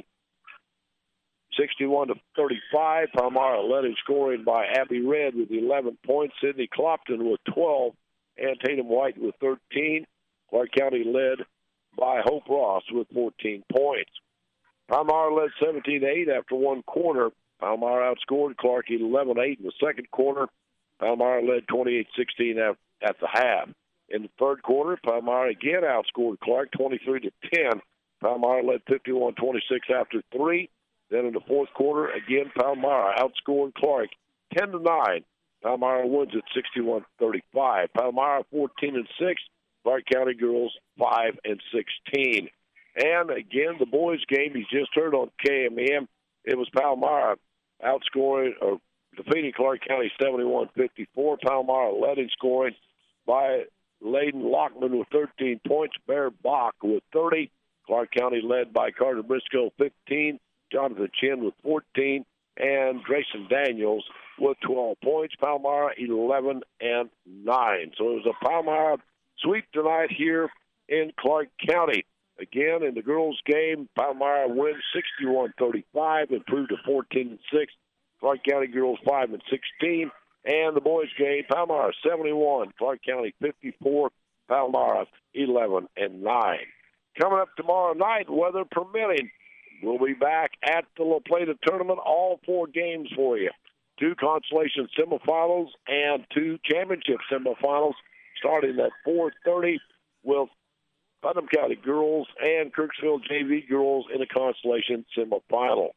sixty-one to thirty-five. Palmyra led in scoring by Abby Red with eleven points, Sydney Clopton with twelve, and Tatum White with thirteen. Clark County led by Hope Ross with fourteen points. Palmyra led seventeen to eight after one quarter. Palmyra outscored Clark eleven eight in the second quarter. Palmyra led twenty-eight sixteen at, at the half. In the third quarter, Palmyra again outscored Clark twenty-three to ten. Palmyra led fifty-one twenty-six after three. Then in the fourth quarter, again, Palmyra outscored Clark ten to nine. Palmyra wins at sixty-one thirty-five. Palmyra fourteen and six. Clark County girls five and sixteen. And again, the boys' game you just heard on K M M, it was Palmyra outscoring or defeating Clark County seventy-one fifty-four. Palmyra led in scoring by Layden Lockman with thirteen points, Bear Bach with thirty. Clark County led by Carter Briscoe fifteen, Jonathan Chin with fourteen, and Grayson Daniels with twelve points. Palmyra eleven and nine. So it was a Palmyra sweep tonight here in Clark County. Again, in the girls' game, Palmyra wins sixty-one thirty-five, improved to fourteen and six. Clark County girls five and sixteen. And the boys' game, Palmyra seventy-one, Clark County fifty-four, Palmyra eleven and nine. Coming up tomorrow night, weather permitting, we'll be back at the La Plata tournament, all four games for you. Two consolation semifinals and two championship semifinals starting at four thirty with Putnam County girls and Kirksville J V girls in a consolation semifinal.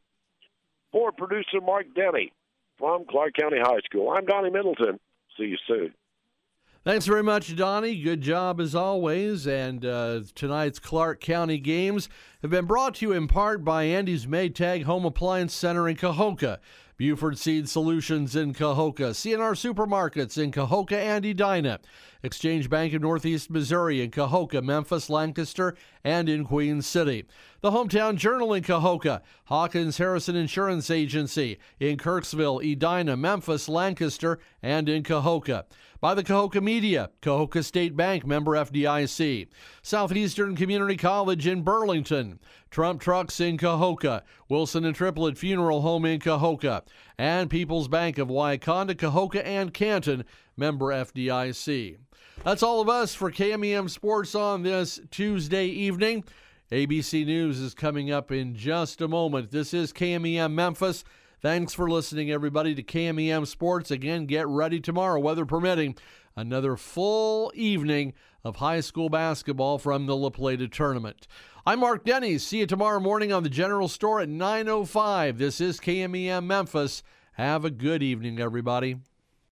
For producer Mark Denny from Clark County High School, I'm Donnie Middleton. See you soon. Thanks very much, Donnie. Good job as always. And uh, tonight's Clark County games have been brought to you in part by Andy's Maytag Home Appliance Center in Cahokia, Buford Seed Solutions in Cahokia, C and R Supermarkets in Cahokia and Edina, Exchange Bank of Northeast Missouri in Cahokia, Memphis, Lancaster, and in Queen City. The Hometown Journal in Cahokia, Hawkins Harrison Insurance Agency in Kirksville, Edina, Memphis, Lancaster, and in Cahokia. By the Cahokia Media, Cahokia State Bank, member F D I C. Southeastern Community College in Burlington, Trump Trucks in Cahokia, Wilson and Triplett Funeral Home in Cahokia, and People's Bank of Wauconda, Cahokia, and Canton, member F D I C. That's all of us for K M E M Sports on this Tuesday evening. A B C News is coming up in just a moment. This is K M E M Memphis. Thanks for listening, everybody, to K M E M Sports. Again, get ready tomorrow, weather permitting. Another full evening of high school basketball from the La Plata tournament. I'm Mark Denny. See you tomorrow morning on the General Store at nine oh five. This is K M E M Memphis. Have a good evening, everybody.